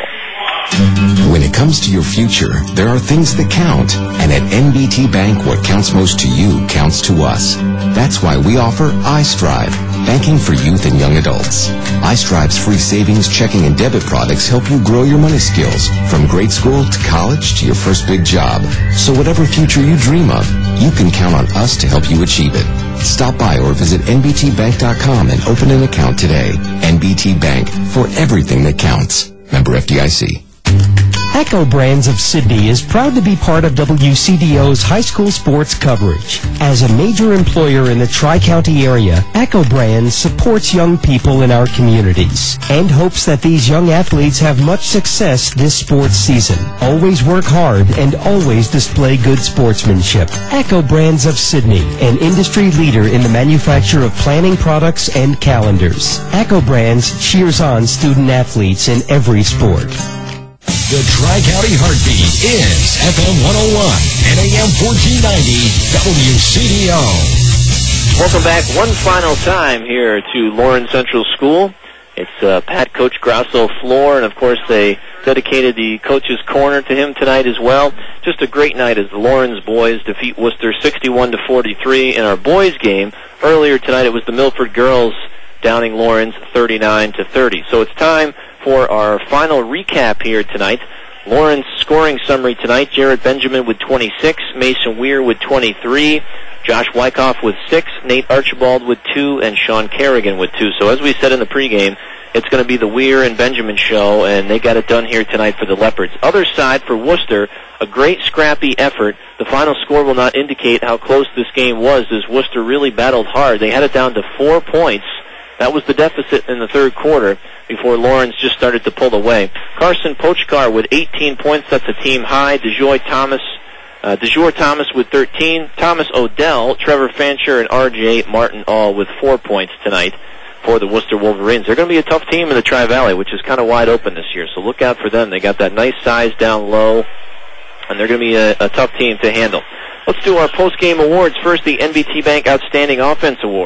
When it comes to your future, there are things that count. And at N B T Bank, what counts most to you counts to us. That's why we offer iStrive, banking for youth and young adults. iStrive's free savings, checking, and debit products help you grow your money skills from grade school to college to your first big job. So whatever future you dream of, you can count on us to help you achieve it. Stop by or visit N B T bank dot com and open an account today. N B T Bank, for everything that counts. Member F D I C. Echo Brands of Sydney is proud to be part of W C D O's high school sports coverage. As a major employer in the Tri-County area, Echo Brands supports young people in our communities and hopes that these young athletes have much success this sports season. Always work hard and always display good sportsmanship. Echo Brands of Sydney, an industry leader in the manufacture of planning products and calendars. Echo Brands cheers on student athletes in every sport. The Tri-County Heartbeat is F M one oh one and A M fourteen ninety W C D O. Welcome back one final time here to Lawrence Central School. It's uh, Pat Coach Grasso floor, and of course they dedicated the Coach's Corner to him tonight as well. Just a great night as the Lawrence boys defeat Worcester sixty-one to forty-three. In our boys game earlier tonight, it was the Milford girls downing Lawrence thirty-nine to thirty. So it's time for our final recap here tonight. Lawrence scoring summary tonight: Jarrett Benjamin with twenty-six, Mason Weir with twenty-three, Josh Wyckoff with six, Nate Archibald with two, and Sean Kerrigan with two. So as we said in the pregame, it's going to be the Weir and Benjamin show, and they got it done here tonight for the Leopards. Other side for Worcester, a great scrappy effort. The final score will not indicate how close this game was, as Worcester really battled hard. They had it down to four points. That was the deficit in the third quarter before Lawrence just started to pull away. Carson Pochkar with eighteen points. That's a team high. DeJoy Thomas, uh, DeJour Thomas with thirteen. Thomas Odell, Trevor Fancher, and R J Martin all with four points tonight for the Worcester Wolverines. They're going to be a tough team in the Tri-Valley, which is kind of wide open this year. So look out for them. They got that nice size down low, and they're going to be a, a tough team to handle. Let's do our post-game awards. First, the N B T Bank Outstanding Offense Award.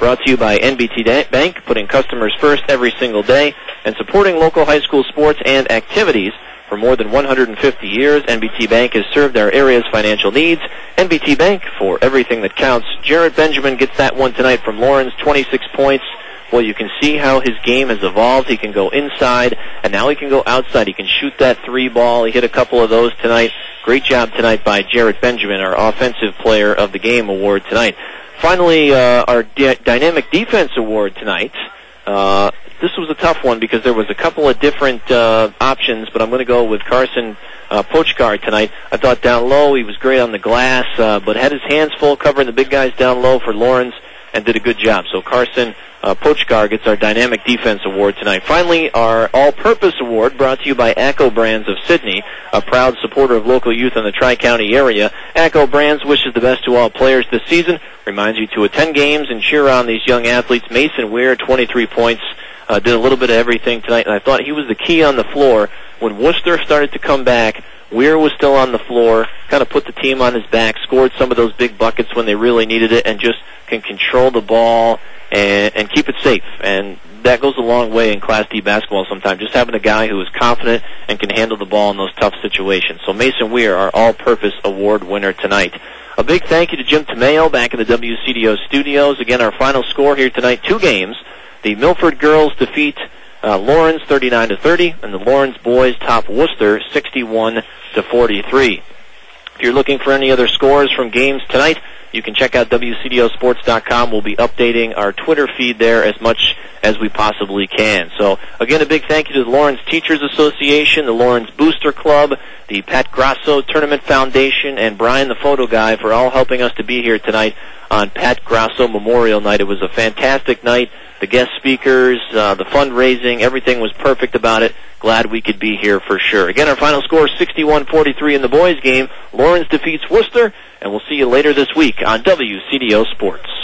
Brought to you by N B T Bank, putting customers first every single day and supporting local high school sports and activities. For more than one hundred fifty years, N B T Bank has served our area's financial needs. N B T Bank, for everything that counts. Jarrett Benjamin gets that one tonight from Lawrence, twenty-six points. Well, you can see how his game has evolved. He can go inside, and now he can go outside. He can shoot that three ball. He hit a couple of those tonight. Great job tonight by Jarrett Benjamin, our Offensive Player of the Game award tonight. Finally, uh, our D- Dynamic Defense award tonight. Uh, this was a tough one because there was a couple of different uh, options, but I'm going to go with Carson uh, Pochkar tonight. I thought down low he was great on the glass, uh, but had his hands full covering the big guys down low for Lawrence and did a good job. So Carson uh, Pochkar gets our Dynamic Defense award tonight. Finally, our All-Purpose award brought to you by ACCO Brands of Sydney, a proud supporter of local youth in the Tri-County area. ACCO Brands wishes the best to all players this season, reminds you to attend games and cheer on these young athletes. Mason Weir, twenty-three points, uh, did a little bit of everything tonight, and I thought he was the key on the floor. When Worcester started to come back, Weir was still on the floor, kind of put the team on his back, scored some of those big buckets when they really needed it, and just can control the ball and, and keep it safe. And that goes a long way in Class D basketball sometimes, just having a guy who is confident and can handle the ball in those tough situations. So Mason Weir, our all-purpose award winner tonight. A big thank you to Jim Tomeo back in the W C D O studios. Again, our final score here tonight, two games. The Milford girls defeat uh, Lawrence thirty-nine to thirty, and the Lawrence boys top Worcester sixty-one to forty-three. If you're looking for any other scores from games tonight, you can check out W C D O sports dot com. We'll be updating our Twitter feed there as much as we possibly can. So, again, a big thank you to the Lawrence Teachers Association, the Lawrence Booster Club, the Pat Grasso Tournament Foundation, and Brian the Photo Guy for all helping us to be here tonight on Pat Grasso Memorial Night. It was a fantastic night. The guest speakers, uh, the fundraising, everything was perfect about it. Glad we could be here for sure. Again, our final score is sixty-one forty-three in the boys' game. Lawrence defeats Worcester, and we'll see you later this week on W C D O Sports.